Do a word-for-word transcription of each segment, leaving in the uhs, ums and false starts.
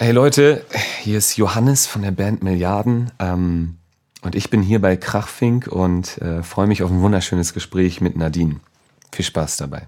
Hey Leute, hier ist Johannes von der Band Milliarden ähm, und ich bin hier bei Krachfink und äh, freue mich auf ein wunderschönes Gespräch mit Nadine. Viel Spaß dabei.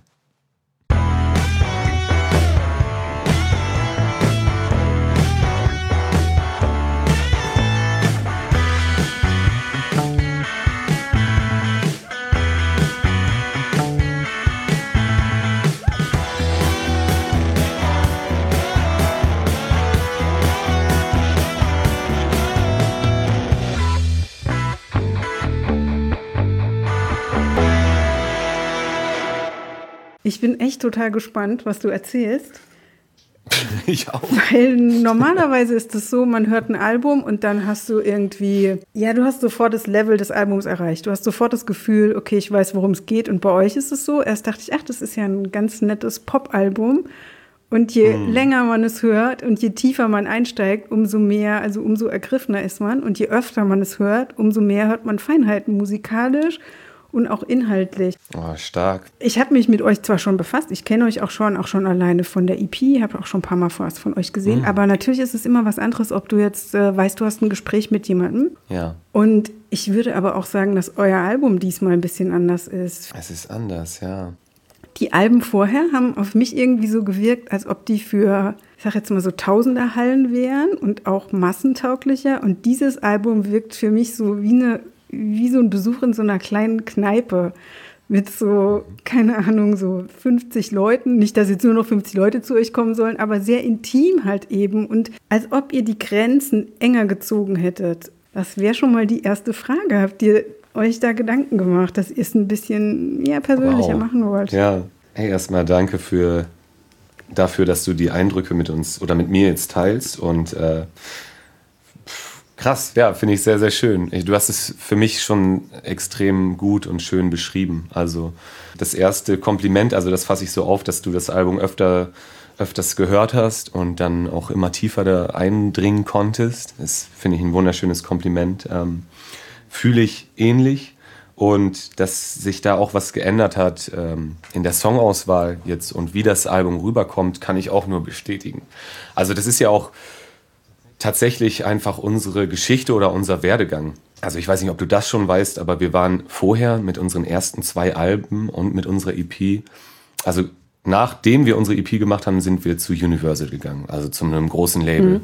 Ich bin echt total gespannt, was du erzählst. Ich auch. Weil normalerweise ist es so, man hört ein Album und dann hast du irgendwie, ja, du hast sofort das Level des Albums erreicht. Du hast sofort das Gefühl, okay, ich weiß, worum es geht. Und bei euch ist es so, erst dachte ich, ach, das ist ja ein ganz nettes Pop-Album. Und je hm. länger man es hört und je tiefer man einsteigt, umso mehr, also umso ergriffener ist man. Und je öfter man es hört, umso mehr hört man Feinheiten musikalisch und auch inhaltlich. Oh, stark. Ich habe mich mit euch zwar schon befasst, ich kenne euch auch schon, auch schon alleine von der E P, habe auch schon ein paar Mal was von euch gesehen, mhm. aber natürlich ist es immer was anderes, ob du jetzt äh, weißt, du hast ein Gespräch mit jemandem. Ja. Und ich würde aber auch sagen, dass euer Album diesmal ein bisschen anders ist. Es ist anders, ja. Die Alben vorher haben auf mich irgendwie so gewirkt, als ob die für, ich sag jetzt mal so Tausender Hallen wären und auch massentauglicher. Und dieses Album wirkt für mich so wie eine wie so ein Besuch in so einer kleinen Kneipe mit so, keine Ahnung, so fünfzig Leuten. Nicht, dass jetzt nur noch fünfzig Leute zu euch kommen sollen, aber sehr intim halt eben. Und als ob ihr die Grenzen enger gezogen hättet. Das wäre schon mal die erste Frage. Habt ihr euch da Gedanken gemacht, dass ihr es ein bisschen ja, persönlicher wow. machen wollt? Ja, hey, erstmal danke für, dafür, dass du die Eindrücke mit uns oder mit mir jetzt teilst und äh, krass, ja, finde ich sehr, sehr schön. Du hast es für mich schon extrem gut und schön beschrieben. Also das erste Kompliment, also das fasse ich so auf, dass du das Album öfter, öfters gehört hast und dann auch immer tiefer da eindringen konntest. Das finde ich ein wunderschönes Kompliment. Ähm, fühle ich ähnlich und dass sich da auch was geändert hat ähm, in der Songauswahl jetzt und wie das Album rüberkommt, kann ich auch nur bestätigen. Also das ist ja auch tatsächlich einfach unsere Geschichte oder unser Werdegang. Also ich weiß nicht, ob du das schon weißt, aber wir waren vorher mit unseren ersten zwei Alben und mit unserer E P, also nachdem wir unsere E P gemacht haben, sind wir zu Universal gegangen, also zu einem großen Label mhm.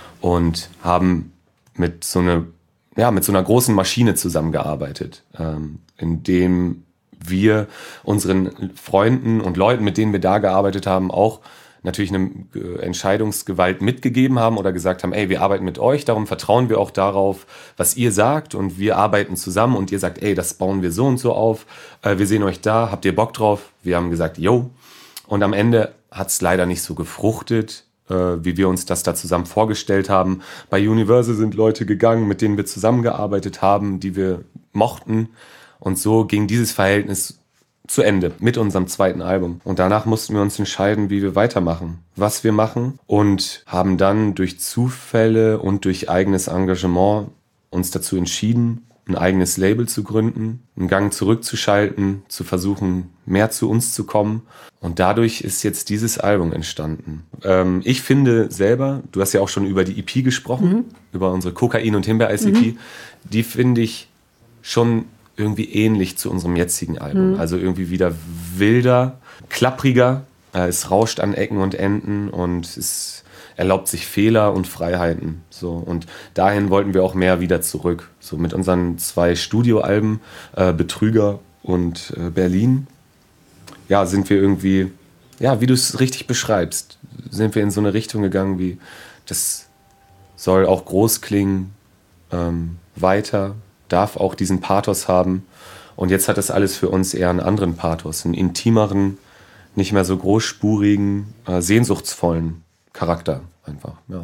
und haben mit so einer, ja, mit so einer großen Maschine zusammengearbeitet, ähm, in dem wir unseren Freunden und Leuten, mit denen wir da gearbeitet haben, auch natürlich eine Entscheidungsgewalt mitgegeben haben oder gesagt haben, ey, wir arbeiten mit euch, darum vertrauen wir auch darauf, was ihr sagt und wir arbeiten zusammen und ihr sagt, ey, das bauen wir so und so auf, äh, wir sehen euch da, habt ihr Bock drauf? Wir haben gesagt, yo. Und am Ende hat es leider nicht so gefruchtet, äh, wie wir uns das da zusammen vorgestellt haben. Bei Universal sind Leute gegangen, mit denen wir zusammengearbeitet haben, die wir mochten und so ging dieses Verhältnis zu Ende mit unserem zweiten Album. Und danach mussten wir uns entscheiden, wie wir weitermachen, was wir machen und haben dann durch Zufälle und durch eigenes Engagement uns dazu entschieden, ein eigenes Label zu gründen, einen Gang zurückzuschalten, zu versuchen, mehr zu uns zu kommen. Und dadurch ist jetzt dieses Album entstanden. Ähm, ich finde selber, du hast ja auch schon über die E P gesprochen, mhm. über unsere Kokain- und Himbeereis-E P, mhm. die finde ich schon irgendwie ähnlich zu unserem jetzigen Album. Mhm. Also irgendwie wieder wilder, klappriger. Äh, es rauscht an Ecken und Enden und es erlaubt sich Fehler und Freiheiten. So. Und dahin wollten wir auch mehr wieder zurück. So mit unseren zwei Studioalben, äh, Betrüger und äh, Berlin, ja, sind wir irgendwie, ja, wie du es richtig beschreibst, sind wir in so eine Richtung gegangen wie, das soll auch groß klingen, ähm, weiter, darf auch diesen Pathos haben. Und jetzt hat das alles für uns eher einen anderen Pathos, einen intimeren, nicht mehr so großspurigen, äh, sehnsuchtsvollen Charakter einfach. Ja.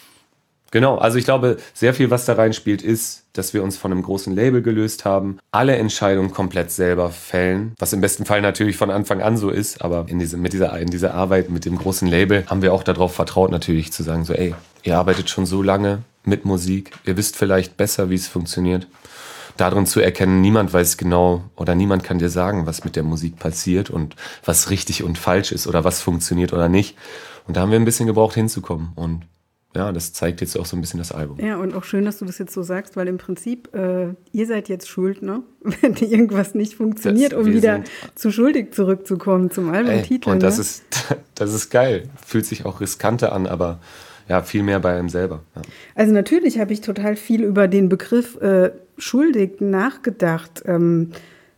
Genau, also ich glaube, sehr viel, was da reinspielt, ist, dass wir uns von einem großen Label gelöst haben, alle Entscheidungen komplett selber fällen, was im besten Fall natürlich von Anfang an so ist, aber in, diese, mit dieser, in dieser Arbeit mit dem großen Label haben wir auch darauf vertraut, natürlich zu sagen, so ey, ihr arbeitet schon so lange mit Musik, ihr wisst vielleicht besser, wie es funktioniert. Darin zu erkennen, niemand weiß genau oder niemand kann dir sagen, was mit der Musik passiert und was richtig und falsch ist oder was funktioniert oder nicht. Und da haben wir ein bisschen gebraucht hinzukommen und ja, das zeigt jetzt auch so ein bisschen das Album. Ja, und auch schön, dass du das jetzt so sagst, weil im Prinzip, äh, ihr seid jetzt schuld, ne? Wenn irgendwas nicht funktioniert, Das, um wir wieder sind- zu schuldig zurückzukommen zum Albumtitel. Und das ne? ist, das ist geil. Fühlt sich auch riskanter an, aber ja, viel mehr bei einem selber. Ja. Also natürlich habe ich total viel über den Begriff äh, schuldig nachgedacht. Ähm,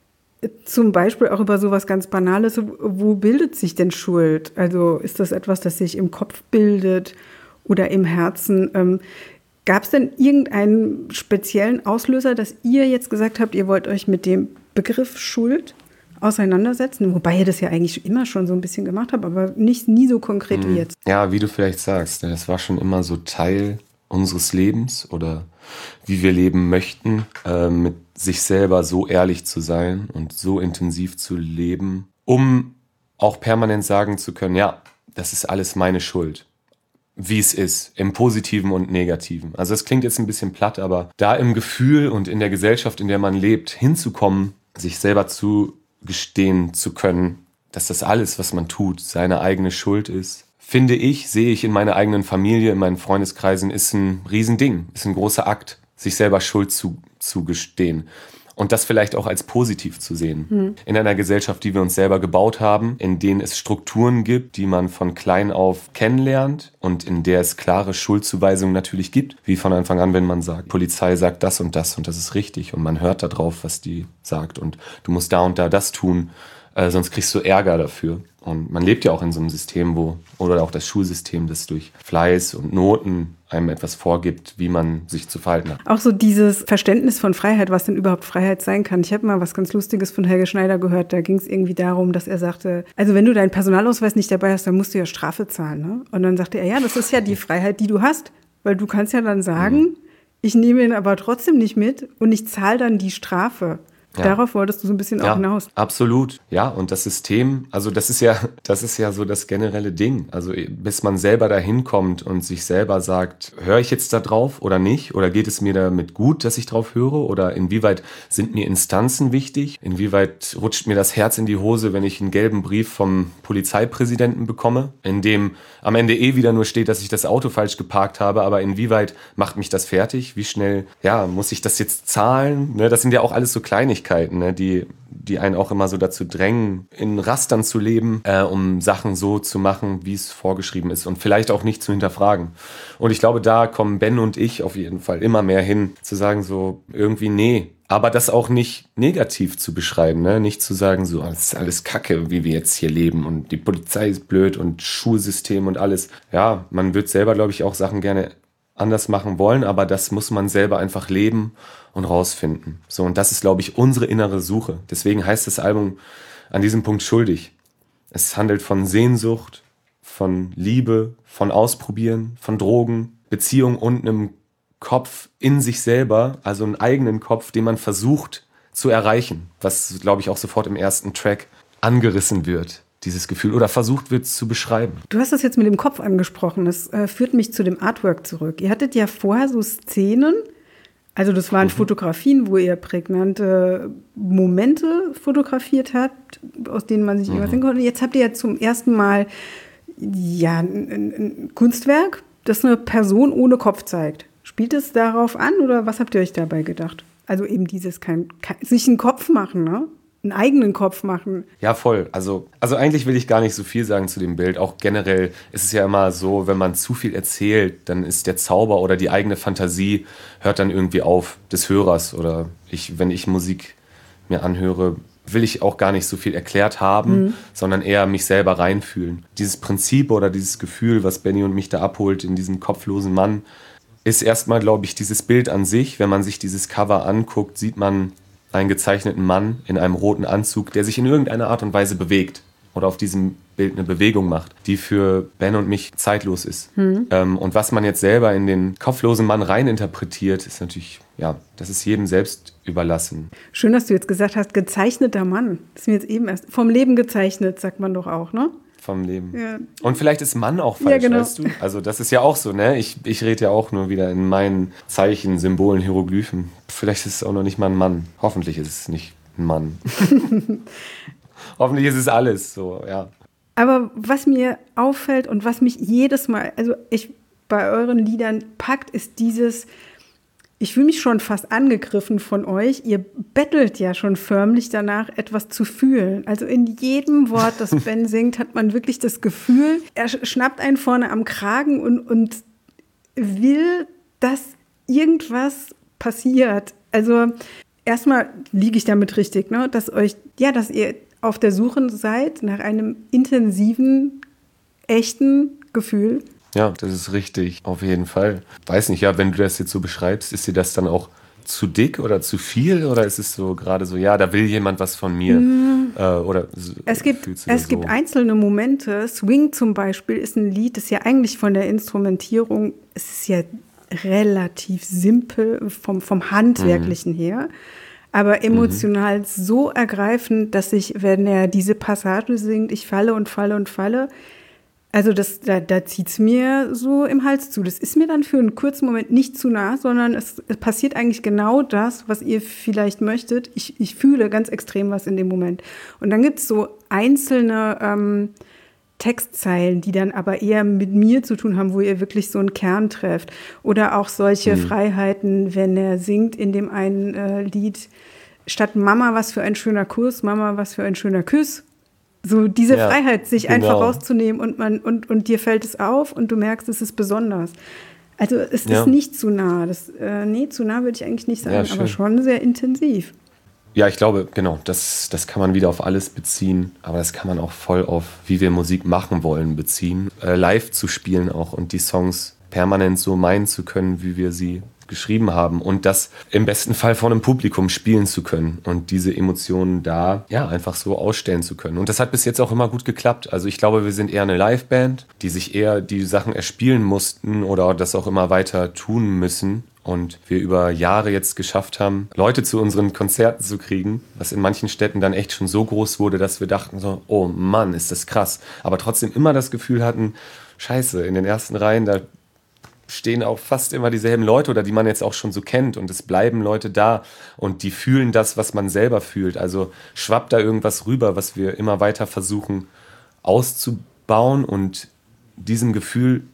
zum Beispiel auch über sowas ganz Banales. Wo bildet sich denn Schuld? Also ist das etwas, das sich im Kopf bildet oder im Herzen? Ähm, Gab es denn irgendeinen speziellen Auslöser, dass ihr jetzt gesagt habt, ihr wollt euch mit dem Begriff Schuld auseinandersetzen? Wobei ihr das ja eigentlich immer schon so ein bisschen gemacht habt, aber nicht nie so konkret wie jetzt. Ja, wie du vielleicht sagst, das war schon immer so Teil unseres Lebens oder wie wir leben möchten, äh, mit sich selber so ehrlich zu sein und so intensiv zu leben, um auch permanent sagen zu können, ja, das ist alles meine Schuld. Wie es ist, im Positiven und Negativen. Also es klingt jetzt ein bisschen platt, aber da im Gefühl und in der Gesellschaft, in der man lebt, hinzukommen, sich selber zu gestehen zu können, dass das alles, was man tut, seine eigene Schuld ist, finde ich, sehe ich in meiner eigenen Familie, in meinen Freundeskreisen, ist ein Riesending, ist ein großer Akt, sich selber Schuld zu, zu gestehen. Und das vielleicht auch als positiv zu sehen. Mhm. In einer Gesellschaft, die wir uns selber gebaut haben, in denen es Strukturen gibt, die man von klein auf kennenlernt und in der es klare Schuldzuweisungen natürlich gibt, wie von Anfang an, wenn man sagt, Polizei sagt das und das und das ist richtig und man hört da drauf, was die sagt und du musst da und da das tun, äh, sonst kriegst du Ärger dafür. Und man lebt ja auch in so einem System, wo, oder auch das Schulsystem, das durch Fleiß und Noten einem etwas vorgibt, wie man sich zu verhalten hat. Auch so dieses Verständnis von Freiheit, was denn überhaupt Freiheit sein kann. Ich habe mal was ganz Lustiges von Helge Schneider gehört, da ging es irgendwie darum, dass er sagte, also wenn du deinen Personalausweis nicht dabei hast, dann musst du ja Strafe zahlen. Ne? Und dann sagte er, ja, das ist ja die Freiheit, die du hast, weil du kannst ja dann sagen, mhm. ich nehme ihn aber trotzdem nicht mit und ich zahle dann die Strafe. Ja. Darauf wolltest du so ein bisschen ja, auch hinaus. Absolut. Ja, und das System, also das ist ja, das ist ja so das generelle Ding. Also bis man selber dahin kommt und sich selber sagt, höre ich jetzt da drauf oder nicht? Oder geht es mir damit gut, dass ich drauf höre? Oder inwieweit sind mir Instanzen wichtig? Inwieweit rutscht mir das Herz in die Hose, wenn ich einen gelben Brief vom Polizeipräsidenten bekomme, in dem am Ende eh wieder nur steht, dass ich das Auto falsch geparkt habe, aber inwieweit macht mich das fertig? Wie schnell, ja, muss ich das jetzt zahlen? Ne, das sind ja auch alles so Kleinigkeiten. Ne, die, die einen auch immer so dazu drängen, in Rastern zu leben, äh, um Sachen so zu machen, wie es vorgeschrieben ist und vielleicht auch nicht zu hinterfragen. Und ich glaube, da kommen Ben und ich auf jeden Fall immer mehr hin, zu sagen so irgendwie nee, aber das auch nicht negativ zu beschreiben, ne? Nicht zu sagen so, das ist alles Kacke, wie wir jetzt hier leben und die Polizei ist blöd und Schulsystem und alles. Ja, man wird selber, glaube ich, auch Sachen gerne anders machen wollen, aber das muss man selber einfach leben und rausfinden. So, und das ist, glaube ich, unsere innere Suche. Deswegen heißt das Album an diesem Punkt schuldig. Es handelt von Sehnsucht, von Liebe, von Ausprobieren, von Drogen, Beziehung und einem Kopf in sich selber, also einen eigenen Kopf, den man versucht zu erreichen, was, glaube ich, auch sofort im ersten Track angerissen wird. Dieses Gefühl oder versucht wird zu beschreiben. Du hast das jetzt mit dem Kopf angesprochen. Das äh, führt mich zu dem Artwork zurück. Ihr hattet ja vorher so Szenen, also das waren mhm. Fotografien, wo ihr prägnante Momente fotografiert habt, aus denen man sich mhm. irgendwas denken konnte. Jetzt habt ihr ja zum ersten Mal ja, ein, ein Kunstwerk, das eine Person ohne Kopf zeigt. Spielt es darauf an oder was habt ihr euch dabei gedacht? Also eben dieses, kein, kein, sich einen Kopf machen, ne? Einen eigenen Kopf machen. Ja, voll. Also, also eigentlich will ich gar nicht so viel sagen zu dem Bild. Auch generell ist es ja immer so, wenn man zu viel erzählt, dann ist der Zauber oder die eigene Fantasie hört dann irgendwie auf des Hörers. Oder ich, wenn ich Musik mir anhöre, will ich auch gar nicht so viel erklärt haben, mhm. sondern eher mich selber reinfühlen. Dieses Prinzip oder dieses Gefühl, was Benny und mich da abholt in diesem kopflosen Mann, ist erstmal, glaube ich, dieses Bild an sich. Wenn man sich dieses Cover anguckt, sieht man einen gezeichneten Mann in einem roten Anzug, der sich in irgendeiner Art und Weise bewegt oder auf diesem Bild eine Bewegung macht, die für Ben und mich zeitlos ist. Mhm. Ähm, und was man jetzt selber in den kopflosen Mann reininterpretiert, ist natürlich, ja, das ist jedem selbst überlassen. Schön, dass du jetzt gesagt hast, gezeichneter Mann. Das ist mir jetzt eben erst vom Leben gezeichnet, sagt man doch auch, ne? Vom Leben. Ja. Und vielleicht ist Mann auch falsch, ja, genau. Weißt du? Also das ist ja auch so, ne? Ich, ich rede ja auch nur wieder in meinen Zeichen, Symbolen, Hieroglyphen. Vielleicht ist es auch noch nicht mal ein Mann. Hoffentlich ist es nicht ein Mann. Hoffentlich ist es alles so, ja. Aber was mir auffällt und was mich jedes Mal, also ich bei euren Liedern packt, ist dieses, ich fühle mich schon fast angegriffen von euch. Ihr bettelt ja schon förmlich danach, etwas zu fühlen. Also in jedem Wort, das Ben singt, hat man wirklich das Gefühl, er schnappt einen vorne am Kragen und, und will, dass irgendwas passiert. Also erstmal liege ich damit richtig, ne? Dass euch, ja, dass ihr auf der Suche seid nach einem intensiven, echten Gefühl. Ja, das ist richtig, auf jeden Fall. Weiß nicht, ja, wenn du das jetzt so beschreibst, ist dir das dann auch zu dick oder zu viel? Oder ist es so gerade so, ja, da will jemand was von mir? Mm. Äh, oder es gibt, es so? gibt einzelne Momente. Swing zum Beispiel ist ein Lied, das ja eigentlich von der Instrumentierung, es ist ja relativ simpel vom, vom Handwerklichen mm. her, aber emotional mm. so ergreifend, dass ich, wenn er diese Passage singt, ich falle und falle und falle, also das, da, da zieht es mir so im Hals zu. Das ist mir dann für einen kurzen Moment nicht zu nah, sondern es, es passiert eigentlich genau das, was ihr vielleicht möchtet. Ich, ich fühle ganz extrem was in dem Moment. Und dann gibt es so einzelne ähm, Textzeilen, die dann aber eher mit mir zu tun haben, wo ihr wirklich so einen Kern trefft. Oder auch solche mhm. Freiheiten, wenn er singt in dem einen äh, Lied, statt Mama, was für ein schöner Kuss, Mama, was für ein schöner Kuss. So diese ja, Freiheit, sich genau. einfach rauszunehmen und, man, und, und dir fällt es auf und du merkst, es ist besonders. Also es ja. ist nicht zu nah. Das, äh, nee, zu nah würde ich eigentlich nicht sagen, ja, aber schon sehr intensiv. Ja, ich glaube, genau, das, das kann man wieder auf alles beziehen, aber das kann man auch voll auf, wie wir Musik machen wollen, beziehen. Äh, live zu spielen auch und die Songs permanent so meinen zu können, wie wir sie geschrieben haben und das im besten Fall vor einem Publikum spielen zu können und diese Emotionen da ja einfach so ausstellen zu können. Und das hat bis jetzt auch immer gut geklappt. Also ich glaube, wir sind eher eine Liveband, die sich eher die Sachen erspielen mussten oder das auch immer weiter tun müssen. Und wir über Jahre jetzt geschafft haben, Leute zu unseren Konzerten zu kriegen, was in manchen Städten dann echt schon so groß wurde, dass wir dachten so, oh Mann, ist das krass. Aber trotzdem immer das Gefühl hatten, scheiße, in den ersten Reihen, da stehen auch fast immer dieselben Leute oder die man jetzt auch schon so kennt und es bleiben Leute da und die fühlen das, was man selber fühlt. Also schwappt da irgendwas rüber, was wir immer weiter versuchen auszubauen und diesem Gefühl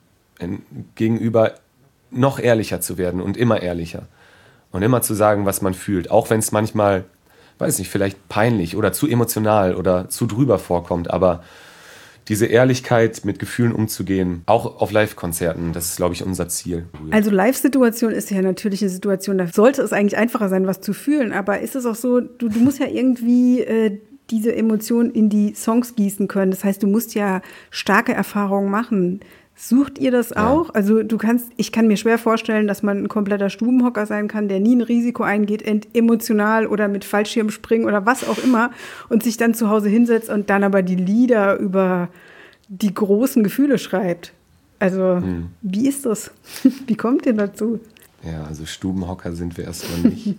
gegenüber noch ehrlicher zu werden und immer ehrlicher und immer zu sagen, was man fühlt, auch wenn es manchmal, weiß nicht, vielleicht peinlich oder zu emotional oder zu drüber vorkommt, aber diese Ehrlichkeit, mit Gefühlen umzugehen, auch auf Live-Konzerten, das ist, glaube ich, unser Ziel. Also Live-Situation ist ja natürlich eine Situation, da sollte es eigentlich einfacher sein, was zu fühlen, aber ist es auch so, du, du musst ja irgendwie äh, diese Emotionen in die Songs gießen können, das heißt, du musst ja starke Erfahrungen machen. Sucht ihr das auch? Ja. Also du kannst, ich kann mir schwer vorstellen, dass man ein kompletter Stubenhocker sein kann, der nie ein Risiko eingeht, emotional oder mit Fallschirmspringen oder was auch immer und sich dann zu Hause hinsetzt und dann aber die Lieder über die großen Gefühle schreibt. Also hm. wie ist das? Wie kommt ihr dazu? Ja, also Stubenhocker sind wir erstmal nicht.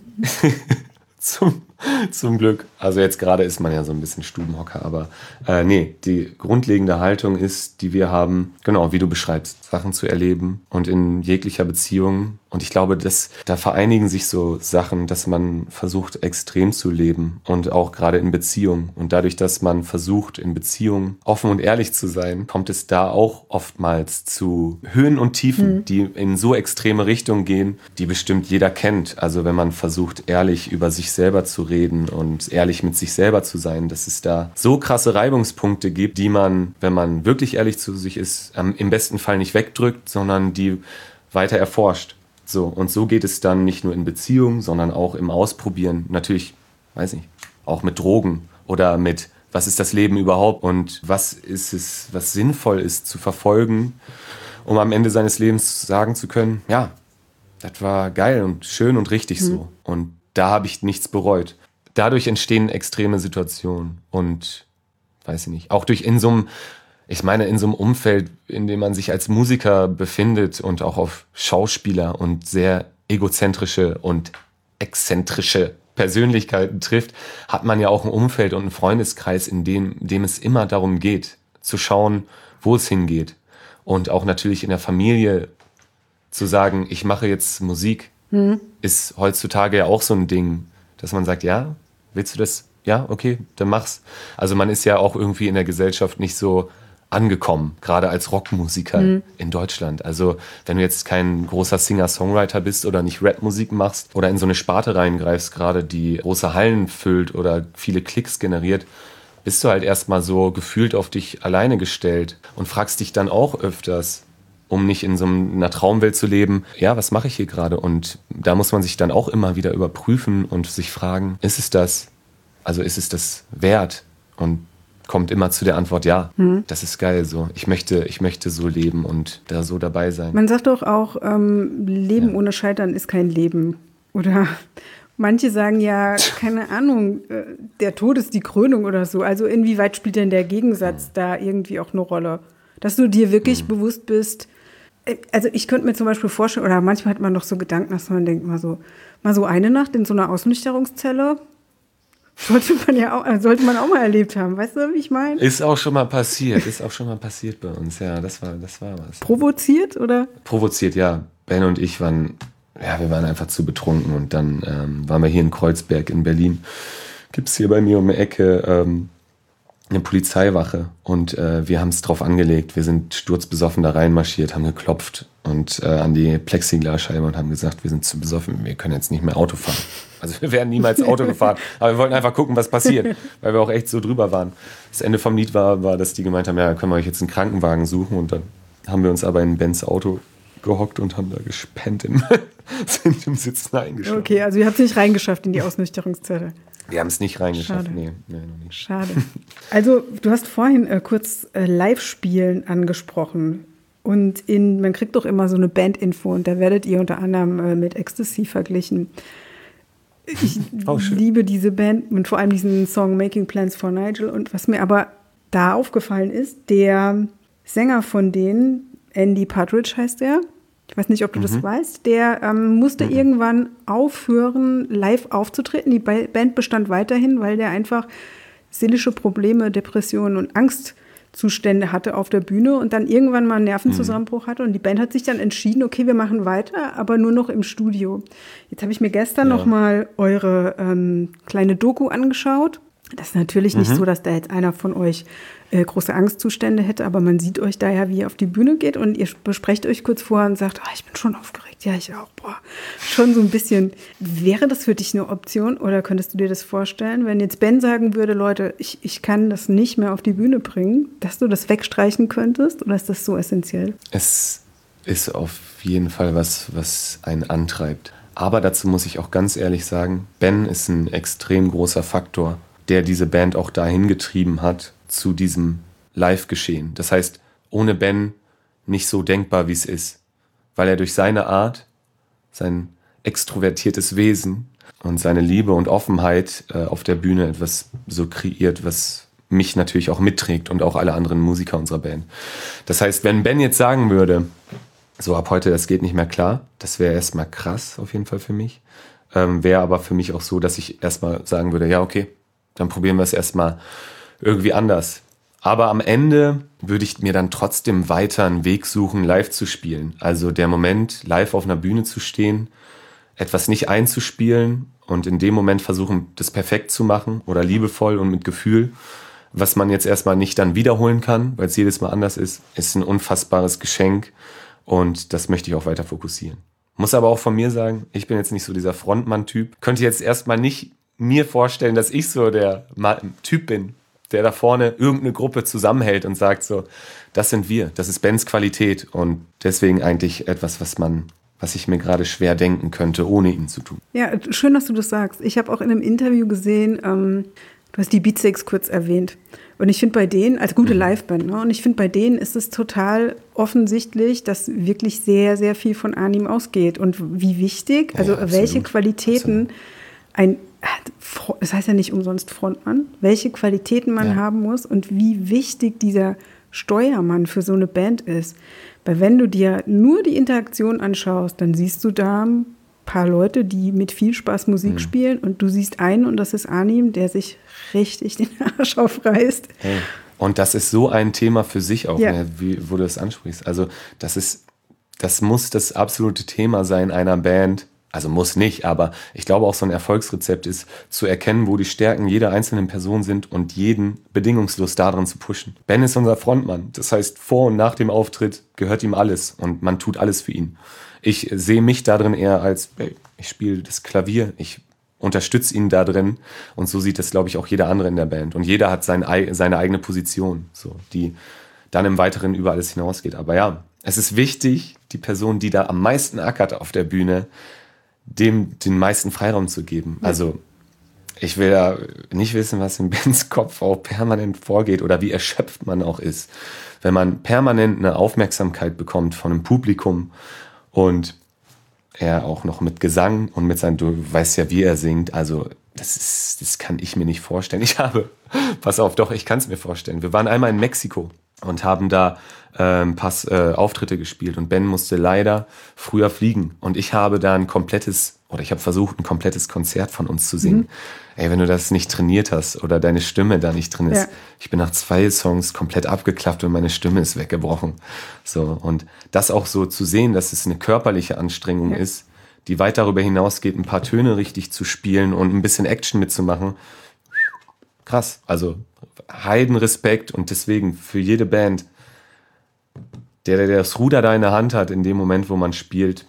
Zum, zum Glück. Also jetzt gerade ist man ja so ein bisschen Stubenhocker, aber äh, nee, die grundlegende Haltung ist, die wir haben, genau, wie du beschreibst, Sachen zu erleben und in jeglicher Beziehung. Und ich glaube, dass, da vereinigen sich so Sachen, dass man versucht, extrem zu leben und auch gerade in Beziehungen. Und dadurch, dass man versucht, in Beziehungen offen und ehrlich zu sein, kommt es da auch oftmals zu Höhen und Tiefen, mhm. die in so extreme Richtungen gehen, die bestimmt jeder kennt. Also wenn man versucht, ehrlich über sich selber zu reden und ehrlich mit sich selber zu sein, dass es da so krasse Reibungspunkte gibt, die man, wenn man wirklich ehrlich zu sich ist, im besten Fall nicht wegdrückt, sondern die weiter erforscht. So, und so geht es dann nicht nur in Beziehungen, sondern auch im Ausprobieren. Natürlich, weiß nicht, auch mit Drogen oder mit, was ist das Leben überhaupt und was ist es, was sinnvoll ist zu verfolgen, um am Ende seines Lebens sagen zu können, ja, das war geil und schön und richtig mhm. so. Und da habe ich nichts bereut. Dadurch entstehen extreme Situationen und, weiß ich nicht, auch durch in so einem, ich meine, in so einem Umfeld, in dem man sich als Musiker befindet und auch auf Schauspieler und sehr egozentrische und exzentrische Persönlichkeiten trifft, hat man ja auch ein Umfeld und einen Freundeskreis, in dem, in dem es immer darum geht, zu schauen, wo es hingeht. Und auch natürlich in der Familie zu sagen, ich mache jetzt Musik, mhm. ist heutzutage ja auch so ein Ding, dass man sagt, ja, willst du das? Ja, okay, dann mach's. Also man ist ja auch irgendwie in der Gesellschaft nicht so angekommen, gerade als Rockmusiker mhm. in Deutschland. Also wenn du jetzt kein großer Singer-Songwriter bist oder nicht Rap-Musik machst oder in so eine Sparte reingreifst, gerade die große Hallen füllt oder viele Klicks generiert, bist du halt erstmal so gefühlt auf dich alleine gestellt und fragst dich dann auch öfters, um nicht in so einer Traumwelt zu leben, ja, was mache ich hier gerade? Und da muss man sich dann auch immer wieder überprüfen und sich fragen, ist es das? Also ist es das wert? Und kommt immer zu der Antwort, ja, mhm. das ist geil so. Ich möchte, ich möchte so leben und da so dabei sein. Man sagt doch auch, ähm, Leben ja. ohne Scheitern ist kein Leben. Oder manche sagen ja, keine Ahnung, äh, der Tod ist die Krönung oder so. Also inwieweit spielt denn der Gegensatz mhm. da irgendwie auch eine Rolle? Dass du dir wirklich mhm. bewusst bist, äh, also ich könnte mir zum Beispiel vorstellen, oder manchmal hat man doch so Gedanken, dass man denkt, mal so, mal so eine Nacht in so einer Ausnüchterungszelle, Sollte man ja auch, sollte man auch mal erlebt haben, weißt du, wie ich meine? Ist auch schon mal passiert, ist auch schon mal passiert bei uns, ja, das war, das war was. Provoziert, oder? Provoziert, ja. Ben und ich waren, ja, wir waren einfach zu betrunken und dann ähm, waren wir hier in Kreuzberg in Berlin. Gibt es hier bei mir um die Ecke ähm, eine Polizeiwache und äh, wir haben es drauf angelegt. Wir sind sturzbesoffen da reinmarschiert, haben geklopft und äh, an die Plexiglasscheibe und haben gesagt, wir sind zu besoffen, wir können jetzt nicht mehr Auto fahren. Also wir wären niemals Auto gefahren, aber wir wollten einfach gucken, was passiert, weil wir auch echt so drüber waren. Das Ende vom Lied war, war, dass die gemeint haben, ja, können wir euch jetzt einen Krankenwagen suchen und dann haben wir uns aber in Bens Auto gehockt und haben da gespennt, in, sind im Sitzen eingeschlafen. Okay, also ihr habt es nicht reingeschafft in die Ausnüchterungszelle. Wir haben es nicht reingeschafft, Schade. nee, nee, noch nicht. Schade. Also du hast vorhin äh, kurz äh, Live-Spielen angesprochen und in, man kriegt doch immer so eine Bandinfo und da werdet ihr unter anderem äh, mit Ecstasy verglichen. Ich oh, liebe diese Band und vor allem diesen Song Making Plans for Nigel. Und was mir aber da aufgefallen ist, der Sänger von denen, Andy Partridge heißt er, ich weiß nicht, ob du mhm. das weißt, der ähm, musste mhm. irgendwann aufhören, live aufzutreten. Die Band bestand weiterhin, weil der einfach seelische Probleme, Depressionen und Angstzustände hatte auf der Bühne und dann irgendwann mal einen Nervenzusammenbruch hatte. Und die Band hat sich dann entschieden, okay, wir machen weiter, aber nur noch im Studio. Jetzt habe ich mir gestern ja. noch mal eure ähm, kleine Doku angeschaut. Das ist natürlich mhm. nicht so, dass da jetzt einer von euch äh, große Angstzustände hätte, aber man sieht euch da ja, wie ihr auf die Bühne geht und ihr besprecht euch kurz vorher und sagt, ah, ich bin schon aufgeregt. Ja, ich auch. Boah, schon so ein bisschen. Wäre das für dich eine Option oder könntest du dir das vorstellen, wenn jetzt Ben sagen würde, Leute, ich, ich kann das nicht mehr auf die Bühne bringen, dass du das wegstreichen könntest oder ist das so essentiell? Es ist auf jeden Fall was, was einen antreibt. Aber dazu muss ich auch ganz ehrlich sagen, Ben ist ein extrem großer Faktor, der diese Band auch dahin getrieben hat, zu diesem Live-Geschehen. Das heißt, ohne Ben nicht so denkbar, wie es ist. Weil er durch seine Art, sein extrovertiertes Wesen und seine Liebe und Offenheit äh, auf der Bühne etwas so kreiert, was mich natürlich auch mitträgt und auch alle anderen Musiker unserer Band. Das heißt, wenn Ben jetzt sagen würde, so ab heute, das geht nicht mehr klar, das wäre erstmal krass auf jeden Fall für mich. Ähm, wäre aber für mich auch so, dass ich erstmal sagen würde, ja okay, dann probieren wir es erstmal irgendwie anders. Aber am Ende würde ich mir dann trotzdem weiter einen Weg suchen, live zu spielen. Also der Moment, live auf einer Bühne zu stehen, etwas nicht einzuspielen und in dem Moment versuchen, das perfekt zu machen oder liebevoll und mit Gefühl, was man jetzt erstmal nicht dann wiederholen kann, weil es jedes Mal anders ist, ist ein unfassbares Geschenk und das möchte ich auch weiter fokussieren. Muss aber auch von mir sagen, ich bin jetzt nicht so dieser Frontmann-Typ. Könnte jetzt erstmal nicht mir vorstellen, dass ich so der Typ bin, der da vorne irgendeine Gruppe zusammenhält und sagt so, das sind wir, das ist Bens Qualität und deswegen eigentlich etwas, was man, was ich mir gerade schwer denken könnte, ohne ihn zu tun. Ja, schön, dass du das sagst. Ich habe auch in einem Interview gesehen, ähm, du hast die Beatsteaks kurz erwähnt und ich finde bei denen, als gute Liveband, ne, und ich finde bei denen ist es total offensichtlich, dass wirklich sehr, sehr viel von Arnim ausgeht und wie wichtig, also ja, welche Qualitäten ein das heißt ja nicht umsonst Frontmann, welche Qualitäten man ja. haben muss und wie wichtig dieser Steuermann für so eine Band ist. Weil wenn du dir nur die Interaktion anschaust, dann siehst du da ein paar Leute, die mit viel Spaß Musik mhm. spielen und du siehst einen und das ist Arnim, der sich richtig den Arsch aufreißt. Hey. Und das ist so ein Thema für sich auch, ja. ne, wie, wo du das ansprichst. Also das ist, das muss das absolute Thema sein einer Band, Also muss nicht, aber ich glaube auch so ein Erfolgsrezept ist, zu erkennen, wo die Stärken jeder einzelnen Person sind und jeden bedingungslos darin zu pushen. Ben ist unser Frontmann. Das heißt, vor und nach dem Auftritt gehört ihm alles und man tut alles für ihn. Ich sehe mich darin eher als, ich spiele das Klavier, ich unterstütze ihn da drin und so sieht das, glaube ich, auch jeder andere in der Band. Und jeder hat sein, seine eigene Position, so, die dann im Weiteren über alles hinausgeht. Aber ja, es ist wichtig, die Person, die da am meisten ackert auf der Bühne, dem den meisten Freiraum zu geben. Ja. Also ich will ja nicht wissen, was in Bens Kopf auch permanent vorgeht oder wie erschöpft man auch ist. Wenn man permanent eine Aufmerksamkeit bekommt von einem Publikum und er auch noch mit Gesang und mit seinem, du weißt ja, wie er singt, also das ist, das kann ich mir nicht vorstellen. Ich habe, pass auf, doch, ich kann es mir vorstellen. Wir waren einmal in Mexiko und haben da äh, ein paar äh, Auftritte gespielt und Ben musste leider früher fliegen und ich habe da ein komplettes, oder ich habe versucht, ein komplettes Konzert von uns zu singen. Mhm. Ey, wenn du das nicht trainiert hast oder deine Stimme da nicht drin ist, ja. Ich bin nach zwei Songs komplett abgeklappt und meine Stimme ist weggebrochen. So, und das auch so zu sehen, dass es eine körperliche Anstrengung ja. ist, die weit darüber hinausgeht, ein paar Töne richtig zu spielen und ein bisschen Action mitzumachen. Krass, also Heidenrespekt und deswegen für jede Band, der, der das Ruder da in der Hand hat, in dem Moment, wo man spielt,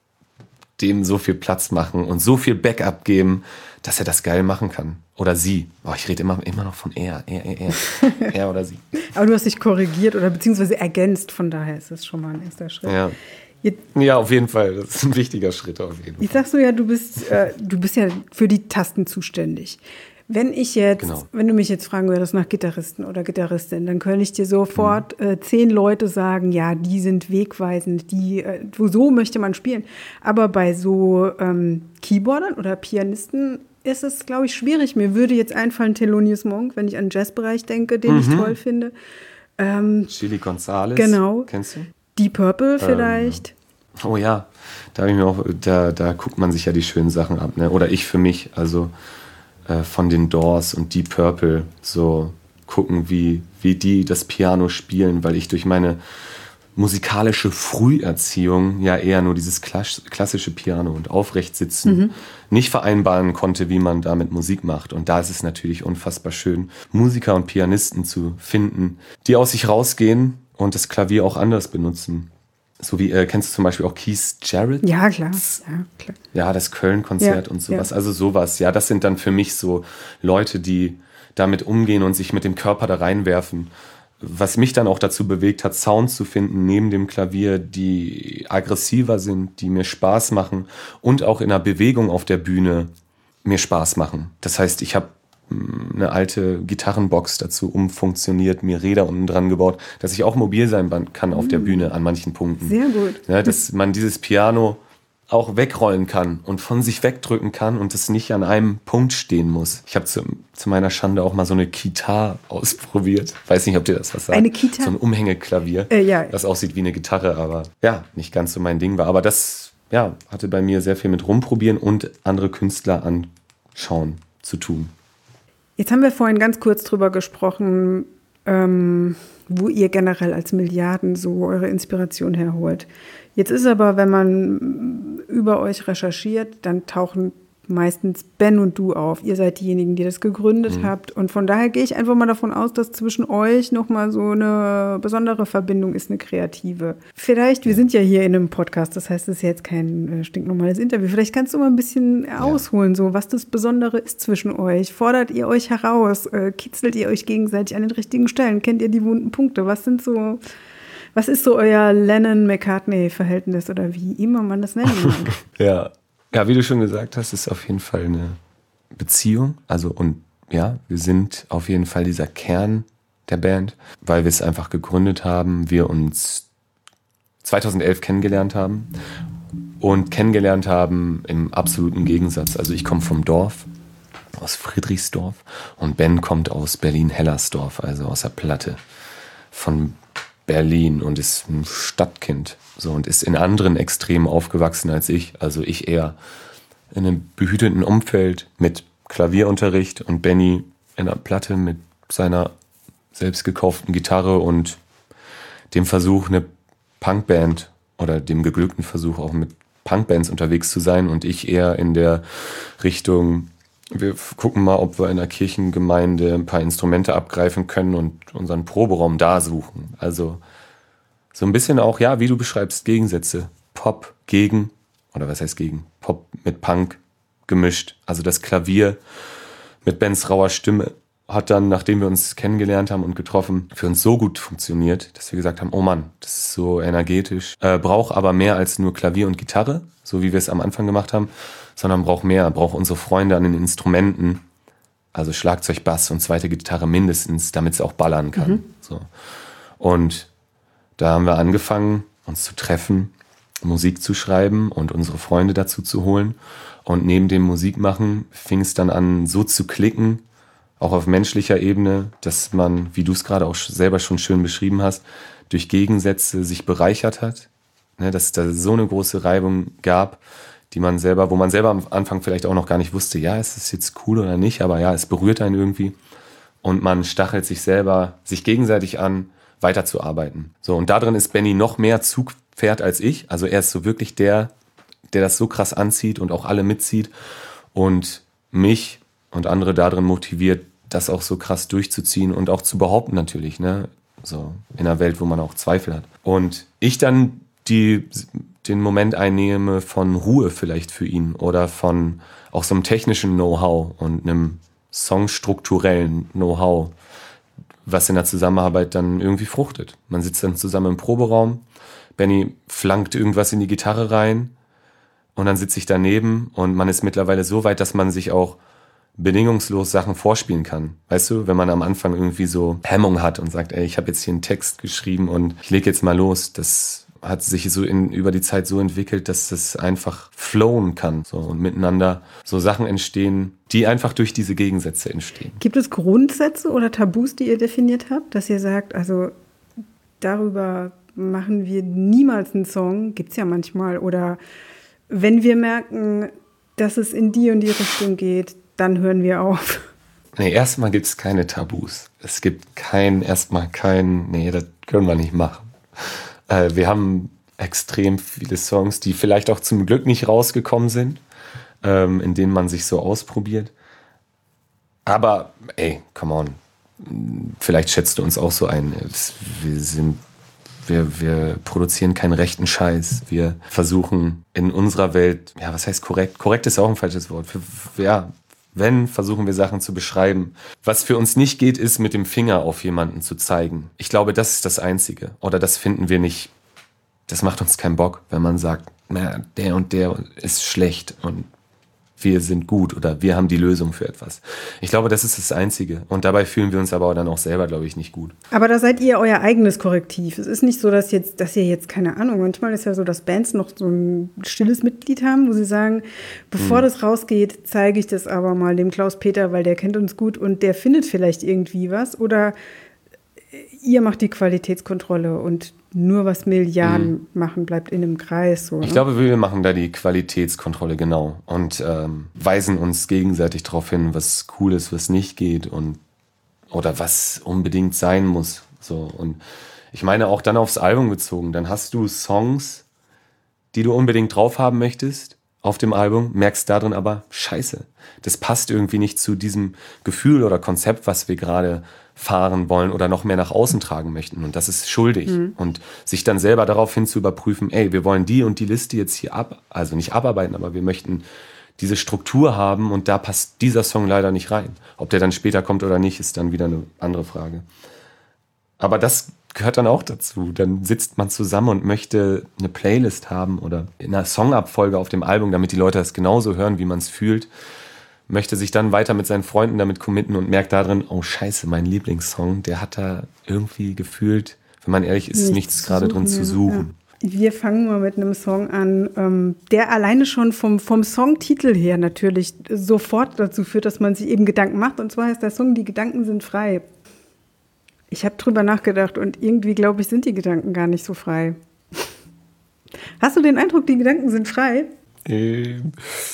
dem so viel Platz machen und so viel Backup geben, dass er das geil machen kann. Oder sie. Oh, ich rede immer, immer noch von er, er, er, er. Er oder sie. Aber du hast dich korrigiert oder beziehungsweise ergänzt, von daher ist das schon mal ein erster Schritt. Ja. Jetzt, ja, auf jeden Fall. Das ist ein wichtiger Schritt auf jeden Fall. Jetzt sagst du ja, du bist, äh, du bist ja für die Tasten zuständig. Wenn ich jetzt, genau. wenn du mich jetzt fragen würdest nach Gitarristen oder Gitarristin, dann könnte ich dir sofort mhm. äh, zehn Leute sagen, ja, die sind wegweisend, die, äh, so möchte man spielen. Aber bei so ähm, Keyboardern oder Pianisten ist es, glaube ich, schwierig. Mir würde jetzt einfallen Thelonious Monk, wenn ich an den Jazzbereich denke, den mhm. ich toll finde. Ähm, Chili Gonzales, genau. Kennst du? Deep Purple vielleicht. Ähm, oh ja, da, ich mir auch, da, da guckt man sich ja die schönen Sachen ab. Ne? Oder ich für mich, also äh, von den Doors und Deep Purple, so gucken, wie, wie die das Piano spielen, weil ich durch meine musikalische Früherziehung ja eher nur dieses klassische Piano und Aufrechtsitzen mhm. nicht vereinbaren konnte, wie man damit Musik macht. Und da ist es natürlich unfassbar schön, Musiker und Pianisten zu finden, die aus sich rausgehen und das Klavier auch anders benutzen. So wie, äh, kennst du zum Beispiel auch Keith Jarrett? Ja, klar. Ja, klar. Ja, das Köln-Konzert ja, und sowas. Ja. Also sowas. Ja, das sind dann für mich so Leute, die damit umgehen und sich mit dem Körper da reinwerfen. Was mich dann auch dazu bewegt hat, Sounds zu finden neben dem Klavier, die aggressiver sind, die mir Spaß machen und auch in der Bewegung auf der Bühne mir Spaß machen. Das heißt, ich habe eine alte Gitarrenbox dazu umfunktioniert, mir Räder unten dran gebaut, dass ich auch mobil sein kann auf der Bühne an manchen Punkten. Sehr gut. Ja, dass man dieses Piano auch wegrollen kann und von sich wegdrücken kann und es nicht an einem Punkt stehen muss. Ich habe zu, zu meiner Schande auch mal so eine Kitar ausprobiert. Weiß nicht, ob dir das was sagt. Eine Kitar? So ein Umhängeklavier, äh, ja. das aussieht wie eine Gitarre, aber ja, nicht ganz so mein Ding war. Aber das ja, hatte bei mir sehr viel mit rumprobieren und andere Künstler anschauen zu tun. Jetzt haben wir vorhin ganz kurz drüber gesprochen, ähm, wo ihr generell als Milliarden so eure Inspiration herholt. Jetzt ist aber, wenn man über euch recherchiert, dann tauchen meistens Ben und du auf. Ihr seid diejenigen, die das gegründet mhm. habt. Und von daher gehe ich einfach mal davon aus, dass zwischen euch nochmal so eine besondere Verbindung ist, eine kreative. Vielleicht, wir sind ja hier in einem Podcast, das heißt, es ist jetzt kein stinknormales Interview. Vielleicht kannst du mal ein bisschen ja. ausholen, so was das Besondere ist zwischen euch. Fordert ihr euch heraus? Äh, kitzelt ihr euch gegenseitig an den richtigen Stellen? Kennt ihr die wunden Punkte? Was sind so... Was ist so euer Lennon-McCartney-Verhältnis oder wie immer man das nennen mag? ja. ja, wie du schon gesagt hast, ist auf jeden Fall eine Beziehung. Also und ja, wir sind auf jeden Fall dieser Kern der Band, weil wir es einfach gegründet haben, wir uns zweitausendelf kennengelernt haben und kennengelernt haben im absoluten Gegensatz. Also ich komme vom Dorf, aus Friedrichsdorf und Ben kommt aus Berlin-Hellersdorf, also aus der Platte von Berlin und ist ein Stadtkind so und ist in anderen Extremen aufgewachsen als ich. Also ich eher in einem behüteten Umfeld mit Klavierunterricht und Benny in der Platte mit seiner selbst gekauften Gitarre und dem Versuch, eine Punkband oder dem geglückten Versuch auch mit Punkbands unterwegs zu sein und ich eher in der Richtung, wir gucken mal, ob wir in der Kirchengemeinde ein paar Instrumente abgreifen können und unseren Proberaum da suchen. Also so ein bisschen auch, ja, wie du beschreibst, Gegensätze. Pop gegen, oder was heißt gegen? Pop mit Punk gemischt. Also das Klavier mit Bens rauer Stimme hat dann, nachdem wir uns kennengelernt haben und getroffen, für uns so gut funktioniert, dass wir gesagt haben, oh Mann, das ist so energetisch. Äh, braucht aber mehr als nur Klavier und Gitarre, so wie wir es am Anfang gemacht haben, sondern braucht mehr, braucht unsere Freunde an den Instrumenten, also Schlagzeug, Bass und zweite Gitarre mindestens, damit es auch ballern kann. Mhm. So. Und da haben wir angefangen, uns zu treffen, Musik zu schreiben und unsere Freunde dazu zu holen. Und neben dem Musikmachen fing es dann an, so zu klicken, auch auf menschlicher Ebene, dass man, wie du es gerade auch selber schon schön beschrieben hast, durch Gegensätze sich bereichert hat. Ne, dass es da so eine große Reibung gab, die man selber, wo man selber am Anfang vielleicht auch noch gar nicht wusste, ja, ist das jetzt cool oder nicht, aber ja, es berührt einen irgendwie. Und man stachelt sich selber, sich gegenseitig an, weiterzuarbeiten. So, und darin ist Benny noch mehr Zugpferd als ich. Also er ist so wirklich der, der das so krass anzieht und auch alle mitzieht und mich und andere darin motiviert, das auch so krass durchzuziehen und auch zu behaupten natürlich, ne? So in einer Welt, wo man auch Zweifel hat. Und ich dann die, den Moment einnehme von Ruhe vielleicht für ihn oder von auch so einem technischen Know-how und einem songstrukturellen Know-how, was in der Zusammenarbeit dann irgendwie fruchtet. Man sitzt dann zusammen im Proberaum, Benny flankt irgendwas in die Gitarre rein und dann sitze ich daneben und man ist mittlerweile so weit, dass man sich auch bedingungslos Sachen vorspielen kann. Weißt du, wenn man am Anfang irgendwie so Hemmung hat und sagt, ey, ich habe jetzt hier einen Text geschrieben und ich lege jetzt mal los, das hat sich so in, über die Zeit so entwickelt, dass das einfach flowen kann so, und miteinander so Sachen entstehen, die einfach durch diese Gegensätze entstehen. Gibt es Grundsätze oder Tabus, die ihr definiert habt, dass ihr sagt, also darüber machen wir niemals einen Song, gibt es ja manchmal, oder wenn wir merken, dass es in die und die Richtung geht, dann hören wir auf? Nee, erstmal gibt es keine Tabus. Es gibt kein, erstmal kein, nee, das können wir nicht machen. Äh, wir haben extrem viele Songs, die vielleicht auch zum Glück nicht rausgekommen sind, ähm, in denen man sich so ausprobiert. Aber, ey, come on. Vielleicht schätzt du uns auch so ein. Wir sind, wir, wir produzieren keinen rechten Scheiß. Wir versuchen in unserer Welt, ja, was heißt korrekt? Korrekt ist auch ein falsches Wort. Wir, ja, wenn, versuchen wir Sachen zu beschreiben. Was für uns nicht geht, ist mit dem Finger auf jemanden zu zeigen. Ich glaube, das ist das Einzige. Oder das finden wir nicht, das macht uns keinen Bock, wenn man sagt, na, der und der ist schlecht und wir sind gut oder wir haben die Lösung für etwas. Ich glaube, das ist das Einzige. Und dabei fühlen wir uns aber dann auch selber, glaube ich, nicht gut. Aber da seid ihr euer eigenes Korrektiv. Es ist nicht so, dass, jetzt, dass ihr jetzt, keine Ahnung, manchmal ist ja so, dass Bands noch so ein stilles Mitglied haben, wo sie sagen, bevor hm. das rausgeht, zeige ich das aber mal dem Klaus-Peter, weil der kennt uns gut und der findet vielleicht irgendwie was. Oder ihr macht die Qualitätskontrolle und nur was Milliarden mhm. machen, bleibt in einem Kreis. So, ne? Ich glaube, wir machen da die Qualitätskontrolle genau und ähm, weisen uns gegenseitig darauf hin, was cool ist, was nicht geht und oder was unbedingt sein muss. So. Und ich meine auch dann aufs Album bezogen, dann hast du Songs, die du unbedingt drauf haben möchtest auf dem Album, merkst darin aber, scheiße, das passt irgendwie nicht zu diesem Gefühl oder Konzept, was wir gerade fahren wollen oder noch mehr nach außen tragen möchten. Und das ist schuldig. Mhm. Und sich dann selber darauf hin zu überprüfen, ey, wir wollen die und die Liste jetzt hier ab, also nicht abarbeiten, aber wir möchten diese Struktur haben und da passt dieser Song leider nicht rein. Ob der dann später kommt oder nicht, ist dann wieder eine andere Frage. Aber das gehört dann auch dazu. Dann sitzt man zusammen und möchte eine Playlist haben oder in einer Songabfolge auf dem Album, damit die Leute das genauso hören, wie man es fühlt. Möchte sich dann weiter mit seinen Freunden damit committen und merkt darin, oh scheiße, mein Lieblingssong, der hat da irgendwie gefühlt, wenn man ehrlich ist, nichts, nichts gerade drin zu suchen. Ja. Wir fangen mal mit einem Song an, ähm, der alleine schon vom, vom Songtitel her natürlich sofort dazu führt, dass man sich eben Gedanken macht. Und zwar heißt der Song, die Gedanken sind frei. Ich habe drüber nachgedacht und irgendwie, glaube ich, sind die Gedanken gar nicht so frei. Hast du den Eindruck, die Gedanken sind frei? Ähm.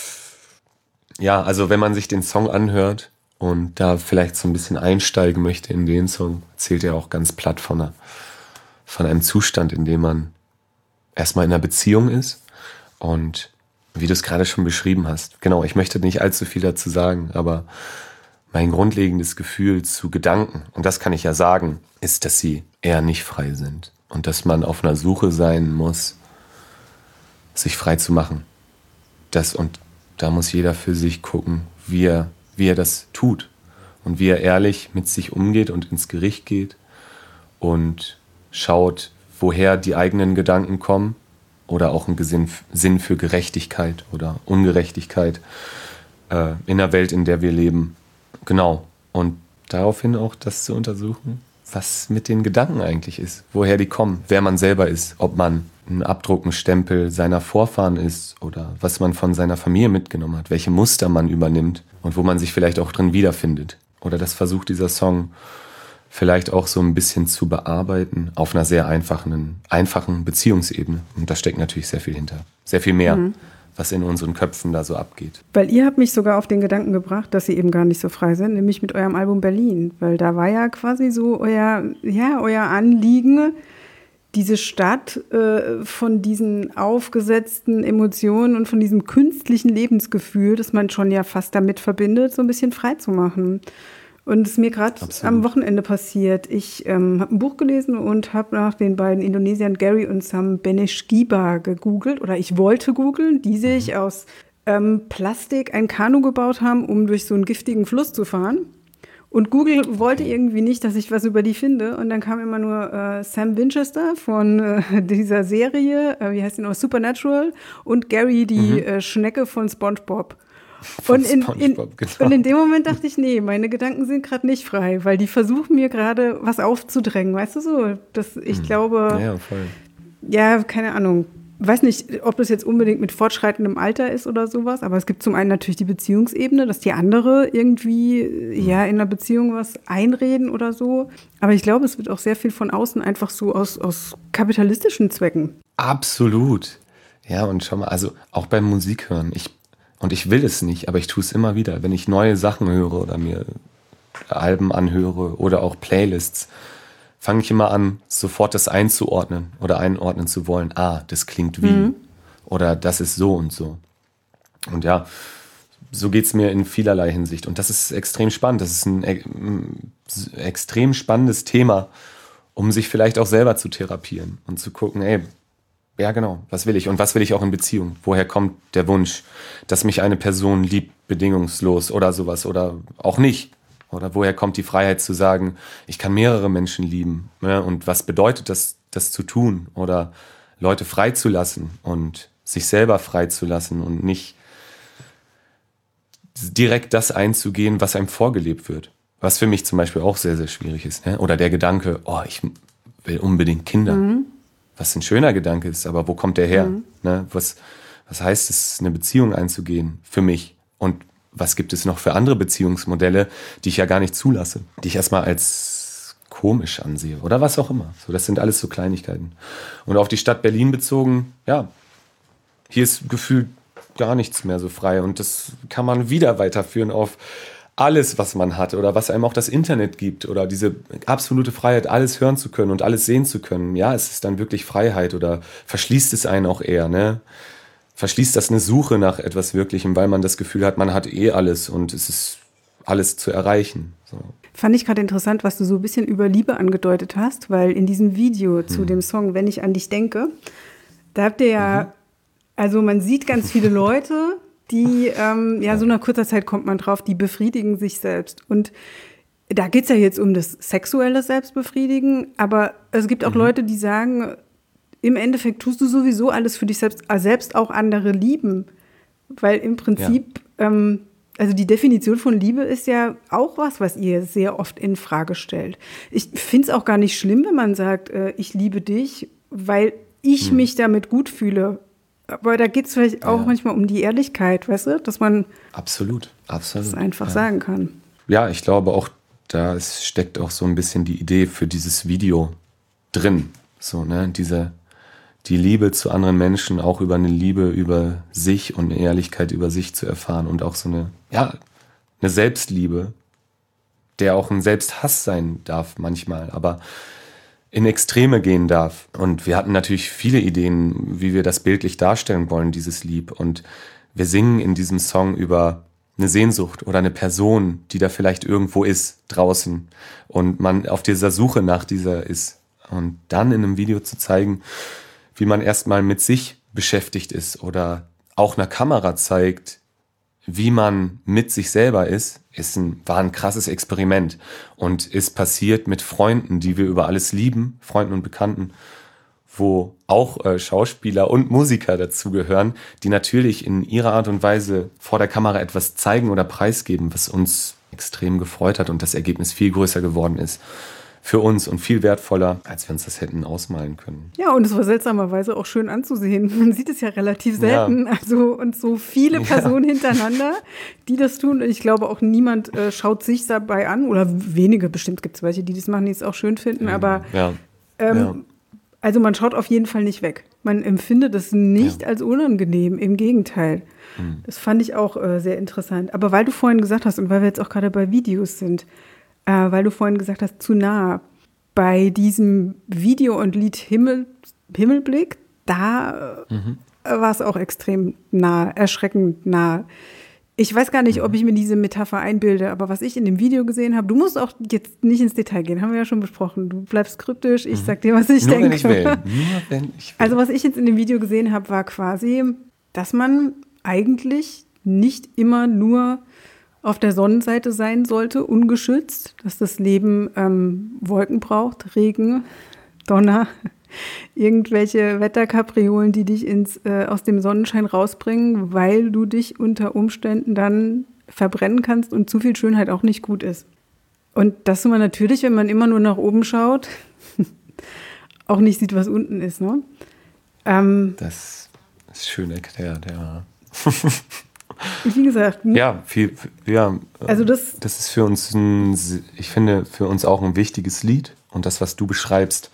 Ja, also wenn man sich den Song anhört und da vielleicht so ein bisschen einsteigen möchte in den Song, erzählt er auch ganz platt von, einer, von einem Zustand, in dem man erstmal in einer Beziehung ist Und wie du es gerade schon beschrieben hast, genau, ich möchte nicht allzu viel dazu sagen, aber mein grundlegendes Gefühl zu Gedanken, und das kann ich ja sagen, ist, dass sie eher nicht frei sind. Und dass man auf einer Suche sein muss, sich frei zu machen. Das, und da muss jeder für sich gucken, wie er, wie er das tut. Und wie er ehrlich mit sich umgeht und ins Gericht geht und schaut, woher die eigenen Gedanken kommen oder auch ein Gesinn, Sinn für Gerechtigkeit oder Ungerechtigkeit äh, in der Welt, in der wir leben. Genau. Und daraufhin auch das zu untersuchen, was mit den Gedanken eigentlich ist, woher die kommen, wer man selber ist, ob man ein Abdruck, ein Stempel seiner Vorfahren ist oder was man von seiner Familie mitgenommen hat, welche Muster man übernimmt und wo man sich vielleicht auch drin wiederfindet. Oder das versucht dieser Song vielleicht auch so ein bisschen zu bearbeiten auf einer sehr einfachen, einfachen Beziehungsebene. Und da steckt natürlich sehr viel hinter. Sehr viel mehr, mhm. was in unseren Köpfen da so abgeht. Weil ihr habt mich sogar auf den Gedanken gebracht, dass sie eben gar nicht so frei sind, nämlich mit eurem Album Berlin. Weil da war ja quasi so euer, ja, euer Anliegen, diese Stadt äh, von diesen aufgesetzten Emotionen und von diesem künstlichen Lebensgefühl, das man schon ja fast damit verbindet, so ein bisschen frei zu machen. Und es ist mir gerade am Wochenende passiert. Ich ähm, habe ein Buch gelesen und habe nach den beiden Indonesiern Gary und Sam Beneshkiba gegoogelt. Oder ich wollte googeln, die sich mhm. aus ähm, Plastik ein Kanu gebaut haben, um durch so einen giftigen Fluss zu fahren. Und Google wollte irgendwie nicht, dass ich was über die finde. Und dann kam immer nur äh, Sam Winchester von äh, dieser Serie, äh, wie heißt die noch, Supernatural, und Gary, die mhm. äh, Schnecke von SpongeBob. Und in, in, genau. und in dem Moment dachte ich, nee, meine Gedanken sind gerade nicht frei, weil die versuchen mir gerade was aufzudrängen, weißt du so? Das, ich mhm. glaube, ja, voll. ja, keine Ahnung. Weiß nicht, ob das jetzt unbedingt mit fortschreitendem Alter ist oder sowas, aber es gibt zum einen natürlich die Beziehungsebene, dass die andere irgendwie ja in einer Beziehung was einreden oder so. Aber ich glaube, es wird auch sehr viel von außen einfach so aus, aus kapitalistischen Zwecken. Absolut. Ja, und schau mal, also auch beim Musikhören, ich und ich will es nicht, aber ich tue es immer wieder, wenn ich neue Sachen höre oder mir Alben anhöre oder auch Playlists, fange ich immer an, sofort das einzuordnen oder einordnen zu wollen. Ah, das klingt wie. Mhm. Oder das ist so und so. Und ja, so geht es mir in vielerlei Hinsicht. Und das ist extrem spannend. Das ist ein äh, extrem spannendes Thema, um sich vielleicht auch selber zu therapieren und zu gucken, ey, ja genau, was will ich? Und was will ich auch in Beziehung? Woher kommt der Wunsch, dass mich eine Person liebt, bedingungslos oder sowas oder auch nicht? Oder woher kommt die Freiheit zu sagen, ich kann mehrere Menschen lieben? Ja, und was bedeutet das, das zu tun? Oder Leute freizulassen und sich selber freizulassen und nicht direkt das einzugehen, was einem vorgelebt wird. Was für mich zum Beispiel auch sehr, sehr schwierig ist. Ne? Oder der Gedanke, oh, ich will unbedingt Kinder. Mhm. Was ein schöner Gedanke ist, aber wo kommt der her? Mhm. Ne? Was, was heißt es, eine Beziehung einzugehen für mich? Und was gibt es noch für andere Beziehungsmodelle, die ich ja gar nicht zulasse, die ich erstmal als komisch ansehe oder was auch immer. So, das sind alles so Kleinigkeiten. Und auf die Stadt Berlin bezogen, ja, hier ist gefühlt gar nichts mehr so frei und das kann man wieder weiterführen auf alles, was man hat oder was einem auch das Internet gibt oder diese absolute Freiheit, alles hören zu können und alles sehen zu können. Ja, es ist dann wirklich Freiheit oder verschließt es einen auch eher, ne? Verschließt das eine Suche nach etwas Wirklichem, weil man das Gefühl hat, man hat eh alles und es ist alles zu erreichen. So. Fand ich gerade interessant, was du so ein bisschen über Liebe angedeutet hast, weil in diesem Video zu hm. dem Song Wenn ich an dich denke, da habt ihr ja, mhm. also man sieht ganz viele Leute, die, ähm, ja, so nach kurzer Zeit kommt man drauf, die befriedigen sich selbst. Und da geht es ja jetzt um das sexuelle Selbstbefriedigen, aber es gibt auch mhm. Leute, die sagen, im Endeffekt tust du sowieso alles für dich selbst, selbst auch andere lieben. Weil im Prinzip, ja. ähm, also die Definition von Liebe ist ja auch was, was ihr sehr oft in Frage stellt. Ich finde es auch gar nicht schlimm, wenn man sagt, äh, ich liebe dich, weil ich mhm. mich damit gut fühle. Aber da geht es vielleicht auch ja. manchmal um die Ehrlichkeit, weißt du, dass man absolut, absolut. das einfach ja. sagen kann. Ja, ich glaube auch, da steckt auch so ein bisschen die Idee für dieses Video drin. So, ne, diese, die Liebe zu anderen Menschen, auch über eine Liebe über sich und eine Ehrlichkeit über sich zu erfahren und auch so eine, ja, eine Selbstliebe, der auch ein Selbsthass sein darf manchmal, aber in Extreme gehen darf. Und wir hatten natürlich viele Ideen, wie wir das bildlich darstellen wollen, dieses Lied. Und wir singen in diesem Song über eine Sehnsucht oder eine Person, die da vielleicht irgendwo ist, draußen. Und man auf dieser Suche nach dieser ist. Und dann in einem Video zu zeigen, wie man erstmal mit sich beschäftigt ist oder auch einer Kamera zeigt, wie man mit sich selber ist, ist ein, war ein krasses Experiment und ist passiert mit Freunden, die wir über alles lieben, Freunden und Bekannten, wo auch äh, Schauspieler und Musiker dazugehören, die natürlich in ihrer Art und Weise vor der Kamera etwas zeigen oder preisgeben, was uns extrem gefreut hat und das Ergebnis viel größer geworden ist für uns und viel wertvoller, als wir uns das hätten ausmalen können. Ja, und es war seltsamerweise auch schön anzusehen. Man sieht es ja relativ selten. Ja. Also, und so viele Personen ja. hintereinander, die das tun. Ich glaube auch niemand äh, schaut sich dabei an. Oder wenige, bestimmt gibt es welche, die das machen, die es auch schön finden. Aber ja. Ähm, ja. also man schaut auf jeden Fall nicht weg. Man empfindet es nicht ja. als unangenehm. Im Gegenteil. Mhm. Das fand ich auch äh, sehr interessant. Aber weil du vorhin gesagt hast und weil wir jetzt auch gerade bei Videos sind, Äh, weil du vorhin gesagt hast, zu nah. Bei diesem Video und Lied Himmel, Himmelblick, da mhm. äh, war es auch extrem nah, erschreckend nah. Ich weiß gar nicht, mhm. ob ich mir diese Metapher einbilde, aber was ich in dem Video gesehen habe, du musst auch jetzt nicht ins Detail gehen, haben wir ja schon besprochen. Du bleibst kryptisch, ich mhm. sag dir, was ich Nur denke. Wenn ich will. Nur wenn ich will. Also was ich jetzt in dem Video gesehen habe, war quasi, dass man eigentlich nicht immer nur auf der Sonnenseite sein sollte, ungeschützt, dass das Leben ähm, Wolken braucht, Regen, Donner, irgendwelche Wetterkapriolen, die dich ins, äh, aus dem Sonnenschein rausbringen, weil du dich unter Umständen dann verbrennen kannst und zu viel Schönheit auch nicht gut ist. Und dass man natürlich, wenn man immer nur nach oben schaut, auch nicht sieht, was unten ist. Ne? Ähm, das ist schön erklärt, ja. Wie gesagt. Ja, viel, ja. Also das, das ist für uns, ein, ich finde, für uns auch ein wichtiges Lied. Und das, was du beschreibst,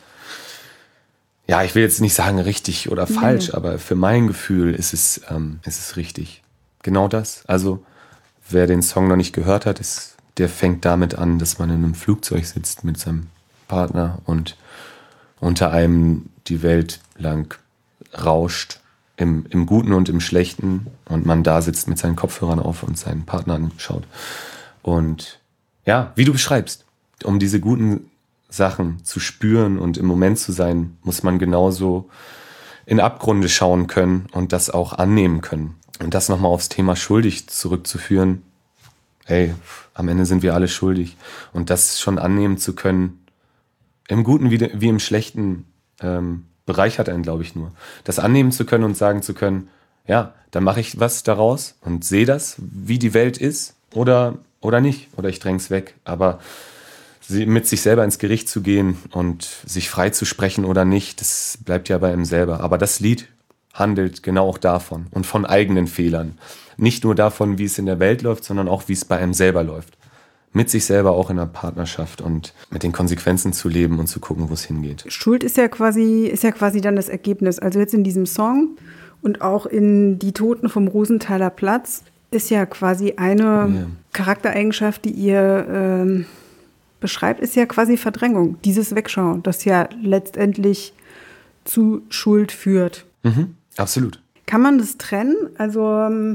ja, ich will jetzt nicht sagen richtig oder falsch, nee. aber für mein Gefühl ist es, ähm, ist es richtig. Genau das. Also, wer den Song noch nicht gehört hat, ist, der fängt damit an, dass man in einem Flugzeug sitzt mit seinem Partner und unter einem die Welt lang rauscht. Im, Im Guten und im Schlechten und man da sitzt mit seinen Kopfhörern auf und seinen Partner anschaut. Und ja, wie du beschreibst, um diese guten Sachen zu spüren und im Moment zu sein, muss man genauso in Abgründe schauen können und das auch annehmen können. Und das nochmal aufs Thema schuldig zurückzuführen, hey, am Ende sind wir alle schuldig. Und das schon annehmen zu können, im Guten wie, wie im Schlechten, ähm, bereichert einen, glaube ich, nur. Das annehmen zu können und sagen zu können, ja, dann mache ich was daraus und sehe das, wie die Welt ist oder, oder nicht. Oder ich dränge es weg. Aber mit sich selber ins Gericht zu gehen und sich frei zu sprechen oder nicht, das bleibt ja bei einem selber. Aber das Lied handelt genau auch davon und von eigenen Fehlern. Nicht nur davon, wie es in der Welt läuft, sondern auch, wie es bei einem selber läuft. Mit sich selber auch in der Partnerschaft und mit den Konsequenzen zu leben und zu gucken, wo es hingeht. Schuld ist ja quasi, ist ja quasi dann das Ergebnis. Also jetzt in diesem Song und auch in Die Toten vom Rosenthaler Platz ist ja quasi eine ja. Charaktereigenschaft, die ihr ähm, beschreibt, ist ja quasi Verdrängung. Dieses Wegschauen, das ja letztendlich zu Schuld führt. Mhm, absolut. Kann man das trennen? Also ähm,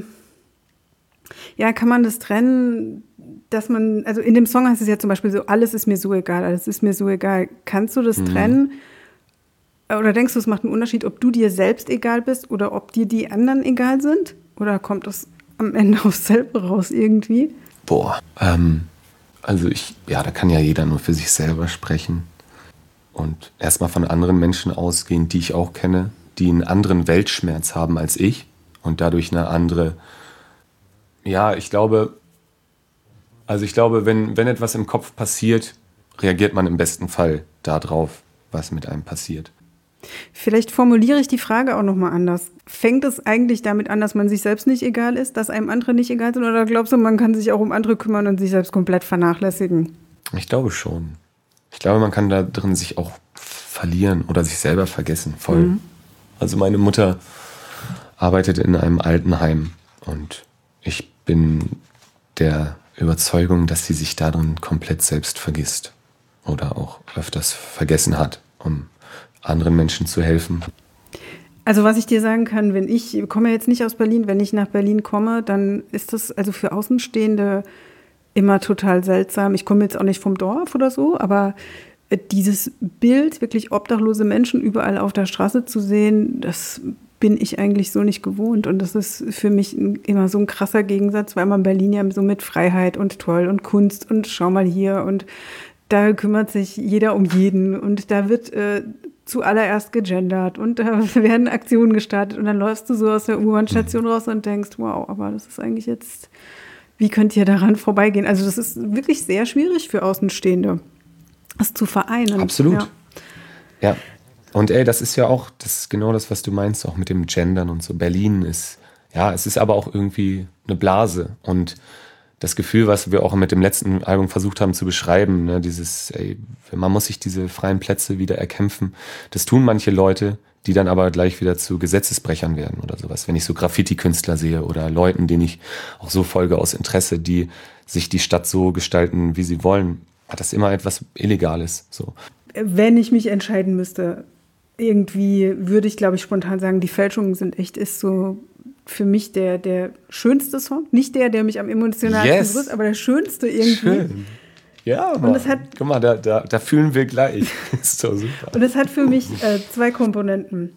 ja, kann man das trennen, dass man, also in dem Song heißt es ja zum Beispiel so, alles ist mir so egal, alles ist mir so egal. Kannst du das mhm. trennen? Oder denkst du, es macht einen Unterschied, ob du dir selbst egal bist oder ob dir die anderen egal sind? Oder kommt das am Ende aufs selbe raus irgendwie? Boah, ähm, also ich, ja, da kann ja jeder nur für sich selber sprechen. Und erstmal von anderen Menschen ausgehen, die ich auch kenne, die einen anderen Weltschmerz haben als ich und dadurch eine andere, ja, ich glaube, Also ich glaube, wenn, wenn etwas im Kopf passiert, reagiert man im besten Fall darauf, was mit einem passiert. Vielleicht formuliere ich die Frage auch nochmal anders. Fängt es eigentlich damit an, dass man sich selbst nicht egal ist, dass einem andere nicht egal sind? Oder glaubst du, man kann sich auch um andere kümmern und sich selbst komplett vernachlässigen? Ich glaube schon. Ich glaube, man kann da drin sich auch verlieren oder sich selber vergessen, voll. Mhm. Also meine Mutter arbeitet in einem Altenheim und ich bin der Überzeugung, dass sie sich darin komplett selbst vergisst oder auch öfters vergessen hat. um anderen Menschen zu helfen. Also was ich dir sagen kann, wenn ich, ich komme jetzt nicht aus Berlin, wenn ich nach Berlin komme, dann ist das also für Außenstehende immer total seltsam. Ich komme jetzt auch nicht vom Dorf oder so, aber dieses Bild, wirklich obdachlose Menschen überall auf der Straße zu sehen, das bin ich eigentlich so nicht gewohnt. Und das ist für mich immer so ein krasser Gegensatz, weil man Berlin ja so mit Freiheit und toll und Kunst und schau mal hier und da kümmert sich jeder um jeden und da wird äh, zuallererst gegendert und da werden Aktionen gestartet und dann läufst du so aus der U-Bahn-Station raus und denkst, wow, aber das ist eigentlich jetzt, wie könnt ihr daran vorbeigehen? Also das ist wirklich sehr schwierig für Außenstehende, das zu vereinen. Absolut. Ja. ja. Und ey, das ist ja auch, das ist genau das, was du meinst, auch mit dem Gendern und so. Berlin ist, ja, es ist aber auch irgendwie eine Blase. Und das Gefühl, was wir auch mit dem letzten Album versucht haben zu beschreiben, ne, dieses, ey, man muss sich diese freien Plätze wieder erkämpfen. Das tun manche Leute, die dann aber gleich wieder zu Gesetzesbrechern werden oder sowas. Wenn ich so Graffiti-Künstler sehe oder Leuten, denen ich auch so folge aus Interesse, die sich die Stadt so gestalten, wie sie wollen, hat das immer etwas Illegales. So. Wenn ich mich entscheiden müsste, irgendwie würde ich, glaube ich, spontan sagen, die Fälschungen sind echt, ist so für mich der, der schönste Song. Nicht der, der mich am emotionalsten yes. berührt, aber der schönste irgendwie. Schön. Ja, Mann. Und das hat, guck mal, da, da, da fühlen wir gleich. Ist so super. Und es hat für mich äh, zwei Komponenten.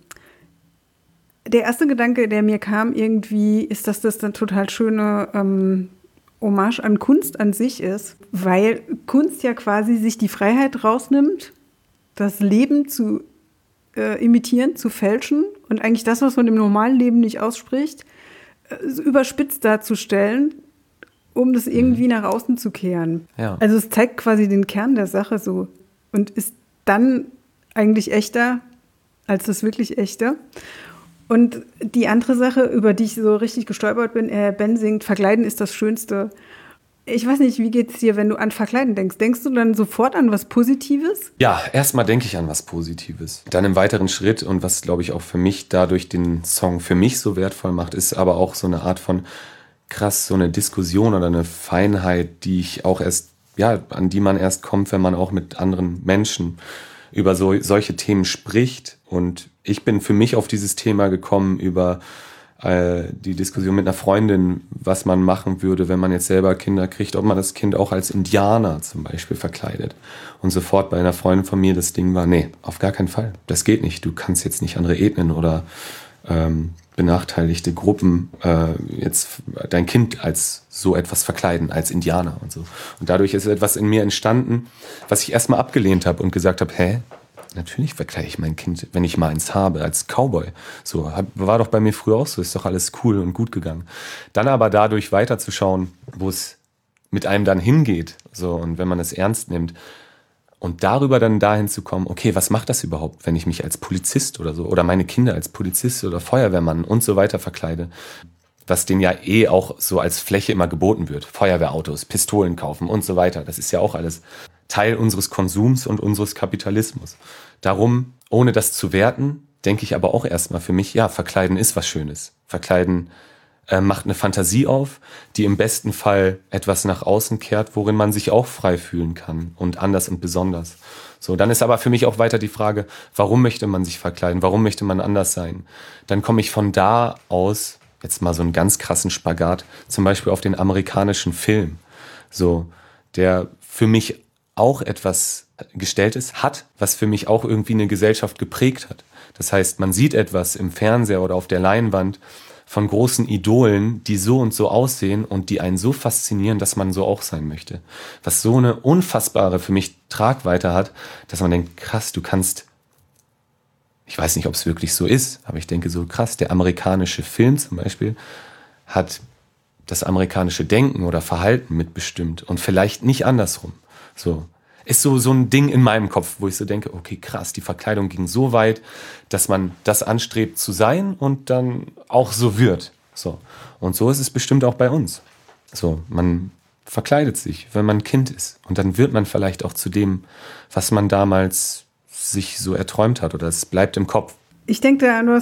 Der erste Gedanke, der mir kam irgendwie, ist, dass das eine total schöne ähm, Hommage an Kunst an sich ist, weil Kunst ja quasi sich die Freiheit rausnimmt, das Leben zu äh, imitieren, zu fälschen und eigentlich das, was man im normalen Leben nicht ausspricht, äh, überspitzt darzustellen, um das irgendwie nach außen zu kehren. Ja. Also es zeigt quasi den Kern der Sache so und ist dann eigentlich echter als das wirklich Echte. Und die andere Sache, über die ich so richtig gestolpert bin, äh, Ben singt, Verkleiden ist das Schönste. Ich weiß nicht, wie geht's dir, wenn du an Verkleiden denkst? Denkst du dann sofort an was Positives? Ja, erstmal denke ich an was Positives. Dann im weiteren Schritt und was, glaube ich, auch für mich dadurch den Song für mich so wertvoll macht, ist aber auch so eine Art von krass, so eine Diskussion oder eine Feinheit, die ich auch erst, ja, an die man erst kommt, wenn man auch mit anderen Menschen über so, solche Themen spricht. Und ich bin für mich auf dieses Thema gekommen über äh, die Diskussion mit einer Freundin, was man machen würde, wenn man jetzt selber Kinder kriegt, ob man das Kind auch als Indianer zum Beispiel verkleidet. Und sofort bei einer Freundin von mir das Ding war, nee, auf gar keinen Fall, das geht nicht. Du kannst jetzt nicht andere Ethnien oder ähm, benachteiligte Gruppen äh, jetzt dein Kind als so etwas verkleiden, als Indianer und so. Und dadurch ist etwas in mir entstanden, was ich erstmal abgelehnt habe und gesagt habe, hä? Natürlich verkleide ich mein Kind, wenn ich mal eins habe, als Cowboy. So, hab, war doch bei mir früher auch so, ist doch alles cool und gut gegangen. Dann aber dadurch weiterzuschauen, wo es mit einem dann hingeht, so, und wenn man es ernst nimmt, und darüber dann dahin zu kommen, okay, was macht das überhaupt, wenn ich mich als Polizist oder so, oder meine Kinder als Polizist oder Feuerwehrmann und so weiter verkleide, was denen ja eh auch so als Fläche immer geboten wird. Feuerwehrautos, Pistolen kaufen und so weiter. Das ist ja auch alles Teil unseres Konsums und unseres Kapitalismus. Darum, ohne das zu werten, denke ich aber auch erstmal für mich, ja, Verkleiden ist was Schönes. Verkleiden äh, macht eine Fantasie auf, die im besten Fall etwas nach außen kehrt, worin man sich auch frei fühlen kann und anders und besonders. So, dann ist aber für mich auch weiter die Frage, warum möchte man sich verkleiden? Warum möchte man anders sein? Dann komme ich von da aus, jetzt mal so einen ganz krassen Spagat, zum Beispiel auf den amerikanischen Film, so, der für mich auch etwas Gestelltes hat, was für mich auch irgendwie eine Gesellschaft geprägt hat. Das heißt, man sieht etwas im Fernseher oder auf der Leinwand von großen Idolen, die so und so aussehen und die einen so faszinieren, dass man so auch sein möchte. Was so eine unfassbare für mich Tragweite hat, dass man denkt, krass, du kannst, ich weiß nicht, ob es wirklich so ist, aber ich denke so krass, der amerikanische Film zum Beispiel hat das amerikanische Denken oder Verhalten mitbestimmt und vielleicht nicht andersrum. So. Ist so, so ein Ding in meinem Kopf, wo ich so denke, okay, krass, die Verkleidung ging so weit, dass man das anstrebt zu sein und dann auch so wird. So. Und so ist es bestimmt auch bei uns. So, man verkleidet sich, wenn man ein Kind ist. Und dann wird man vielleicht auch zu dem, was man damals sich so erträumt hat. Oder es bleibt im Kopf. Ich denke da an was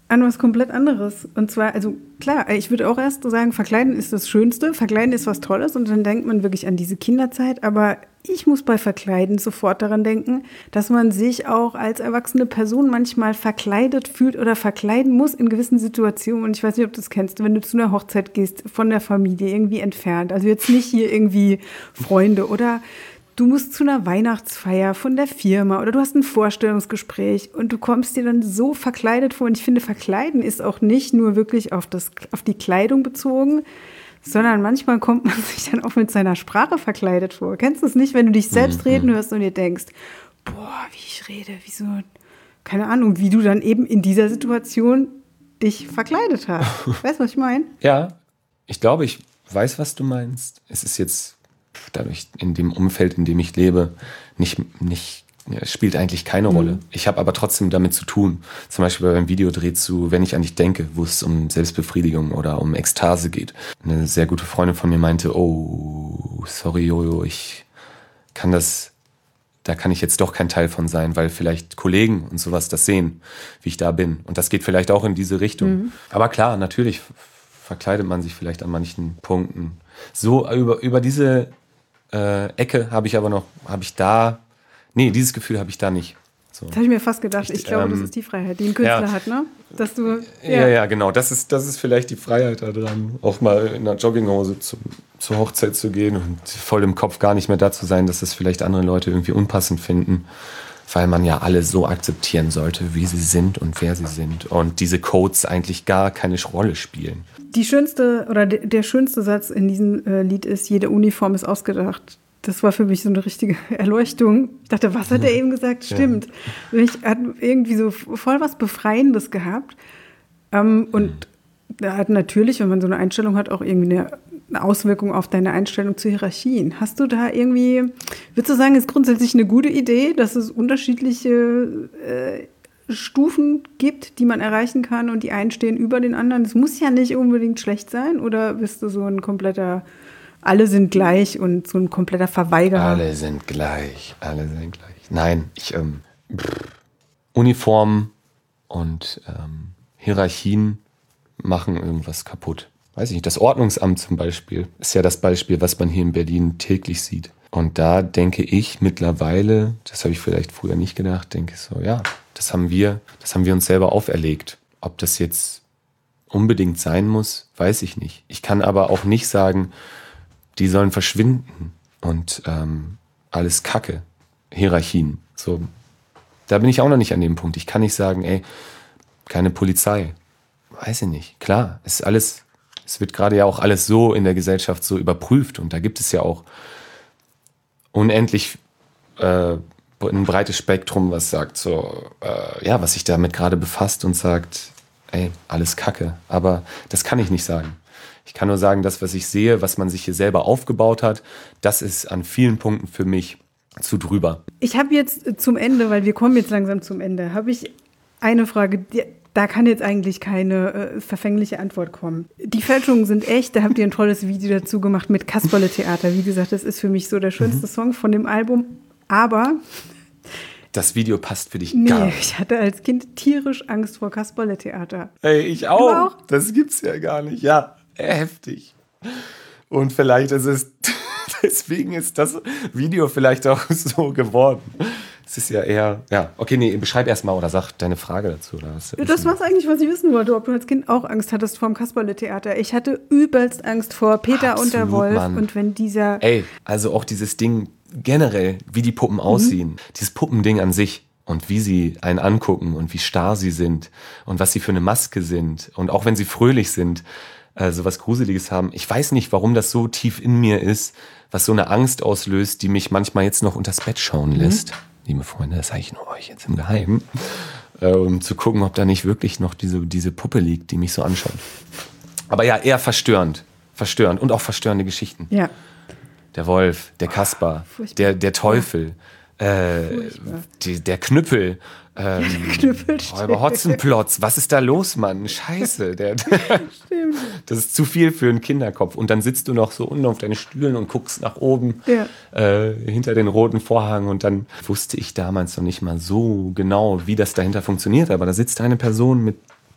an was komplett anderes. Und zwar, also klar, ich würde auch erst sagen, Verkleiden ist das Schönste, Verkleiden ist was Tolles und dann denkt man wirklich an diese Kinderzeit, aber ich muss bei Verkleiden sofort daran denken, dass man sich auch als erwachsene Person manchmal verkleidet fühlt oder verkleiden muss in gewissen Situationen. Und ich weiß nicht, ob du das kennst, wenn du zu einer Hochzeit gehst, von der Familie irgendwie entfernt, also jetzt nicht hier irgendwie Freunde oder du musst zu einer Weihnachtsfeier von der Firma oder du hast ein Vorstellungsgespräch und du kommst dir dann so verkleidet vor. Und ich finde, Verkleiden ist auch nicht nur wirklich auf, das, auf die Kleidung bezogen, sondern manchmal kommt man sich dann auch mit seiner Sprache verkleidet vor. Kennst du es nicht, wenn du dich selbst mhm. reden hörst und dir denkst, boah, wie ich rede, wie so, keine Ahnung, wie du dann eben in dieser Situation dich verkleidet hast. Weißt du, was ich meine? Ja, ich glaube, ich weiß, was du meinst. Es ist jetzt dadurch in dem Umfeld, in dem ich lebe, nicht, nicht ja, spielt eigentlich keine Rolle. Mhm. Ich habe aber trotzdem damit zu tun. Zum Beispiel beim Videodreh zu Wenn ich an dich denke, wo es um Selbstbefriedigung oder um Ekstase geht. Eine sehr gute Freundin von mir meinte, oh, sorry Jojo, ich kann das, da kann ich jetzt doch kein Teil von sein, weil vielleicht Kollegen und sowas das sehen, wie ich da bin. Und das geht vielleicht auch in diese Richtung. Mhm. Aber klar, natürlich verkleidet man sich vielleicht an manchen Punkten. So über, über diese Äh, Ecke habe ich aber noch, habe ich da, nee, dieses Gefühl habe ich da nicht. So. Das habe ich mir fast gedacht. Ich, ich glaube, ähm, das ist die Freiheit, die ein Künstler ja, hat, ne? Dass du, ja. ja, ja, genau. Das ist, das ist vielleicht die Freiheit da dran, auch mal in einer Jogginghose zum, zur Hochzeit zu gehen und voll im Kopf gar nicht mehr da zu sein, dass das vielleicht andere Leute irgendwie unpassend finden, weil man ja alle so akzeptieren sollte, wie sie sind und wer sie sind. Und diese Codes eigentlich gar keine Rolle spielen. Die schönste oder de, der schönste Satz in diesem äh, Lied ist, jede Uniform ist ausgedacht. Das war für mich so eine richtige Erleuchtung. Ich dachte, was hat er eben gesagt? Stimmt. Ja. Ich hatte irgendwie so voll was Befreiendes gehabt. Ähm, und mhm. hat natürlich, wenn man so eine Einstellung hat, auch irgendwie eine, eine Auswirkung auf deine Einstellung zu Hierarchien. Hast du da irgendwie, würdest du sagen, ist grundsätzlich eine gute Idee, dass es unterschiedliche äh, Stufen gibt, die man erreichen kann und die einen stehen über den anderen? Das muss ja nicht unbedingt schlecht sein, oder bist du so ein kompletter, alle sind gleich und so ein kompletter Verweigerer? Alle sind gleich, alle sind gleich. Nein, ich, ähm, Uniformen und ähm, Hierarchien machen irgendwas kaputt. Weiß ich nicht, das Ordnungsamt zum Beispiel ist ja das Beispiel, was man hier in Berlin täglich sieht. Und da denke ich mittlerweile, das habe ich vielleicht früher nicht gedacht, denke ich so, ja, das haben wir, das haben wir uns selber auferlegt. Ob das jetzt unbedingt sein muss, weiß ich nicht. Ich kann aber auch nicht sagen, die sollen verschwinden und ähm, alles Kacke, Hierarchien. So, da bin ich auch noch nicht an dem Punkt. Ich kann nicht sagen, ey, keine Polizei. Weiß ich nicht. Klar, es ist alles, es wird gerade ja auch alles so in der Gesellschaft so überprüft und da gibt es ja auch unendlich äh, ein breites Spektrum, was sagt so, äh, ja, was sich damit gerade befasst und sagt, ey, alles Kacke. Aber das kann ich nicht sagen. Ich kann nur sagen, das, was ich sehe, was man sich hier selber aufgebaut hat, das ist an vielen Punkten für mich zu drüber. Ich habe jetzt zum Ende, weil wir kommen jetzt langsam zum Ende, habe ich eine Frage, die, da kann jetzt eigentlich keine äh, verfängliche Antwort kommen. Die Fälschungen sind echt, da habt ihr ein tolles Video dazu gemacht mit Kasperle-Theater. Wie gesagt, das ist für mich so der schönste mhm. Song von dem Album. Aber das Video passt für dich nee, gar nicht. Ich hatte als Kind tierisch Angst vor Kasperle-Theater. Ey, ich auch. Du auch. Das gibt's ja gar nicht. Ja, heftig. Und vielleicht ist es, deswegen ist das Video vielleicht auch so geworden. Es ist ja eher, ja, okay, nee, beschreib erst mal oder sag deine Frage dazu. Oder was das war's eigentlich, was ich wissen wollte, ob du als Kind auch Angst hattest vor dem Kasperle-Theater. Ich hatte übelst Angst vor Peter Absolut, und der Wolf. Mann. Und wenn dieser... Ey, also auch dieses Ding generell, wie die Puppen aussehen, mhm. dieses Puppending an sich und wie sie einen angucken und wie starr sie sind und was sie für eine Maske sind und auch wenn sie fröhlich sind, äh, so was Gruseliges haben. Ich weiß nicht, warum das so tief in mir ist, was so eine Angst auslöst, die mich manchmal jetzt noch unters Bett schauen lässt. Mhm. Liebe Freunde, das sage ich nur euch jetzt im Geheimen, äh, um zu gucken, ob da nicht wirklich noch diese, diese Puppe liegt, die mich so anschaut. Aber ja, eher verstörend. Verstörend und auch verstörende Geschichten. Ja. Der Wolf, der Kaspar, oh, der, der Teufel, äh, die, der Knüppel, ähm, Räuber Hotzenplotz. Was ist da los, Mann? Scheiße. Der, der, Stimmt. Das ist zu viel für einen Kinderkopf. Und dann sitzt du noch so unten auf deinen Stühlen und guckst nach oben ja. äh, hinter den roten Vorhang. Und dann wusste ich damals noch nicht mal so genau, wie das dahinter funktioniert. Aber da sitzt eine Person mit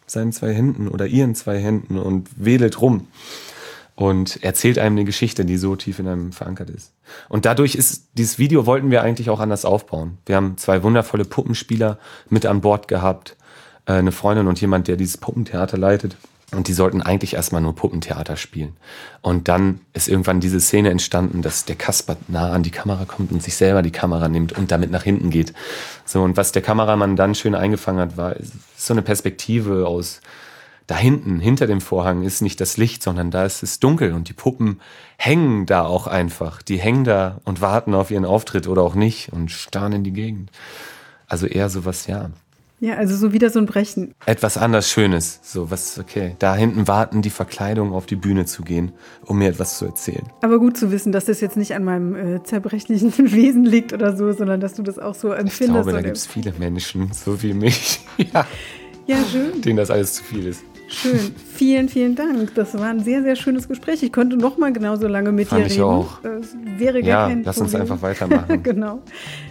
seinen zwei Händen oder ihren zwei Händen und wedelt rum und erzählt einem eine Geschichte, die so tief in einem verankert ist. Und dadurch ist, dieses Video wollten wir eigentlich auch anders aufbauen. Wir haben zwei wundervolle Puppenspieler mit an Bord gehabt, äh, eine Freundin und jemand, der dieses Puppentheater leitet. Und die sollten eigentlich erstmal nur Puppentheater spielen. Und dann ist irgendwann diese Szene entstanden, dass der Kasper nah an die Kamera kommt und sich selber die Kamera nimmt und damit nach hinten geht. So, und was der Kameramann dann schön eingefangen hat, war so eine Perspektive aus da hinten, hinter dem Vorhang ist nicht das Licht, sondern da ist es dunkel und die Puppen hängen da auch einfach. Die hängen da und warten auf ihren Auftritt oder auch nicht und starren in die Gegend. Also eher sowas, ja. Ja, also so wieder so ein Brechen. Etwas anders Schönes. So was, okay. Da hinten warten die Verkleidungen auf die Bühne zu gehen, um mir etwas zu erzählen. Aber gut zu wissen, dass das jetzt nicht an meinem äh, zerbrechlichen Wesen liegt oder so, sondern dass du das auch so empfindest. Ich glaube, da gibt es viele Menschen, so wie mich, ja, ja, schön. denen das alles zu viel ist. Schön. Vielen, vielen Dank. Das war ein sehr, sehr schönes Gespräch. Ich konnte noch mal genauso lange mit Fand dir ich reden. auch. Es wäre gar Ja, kein lass Problem. uns einfach weitermachen. Genau.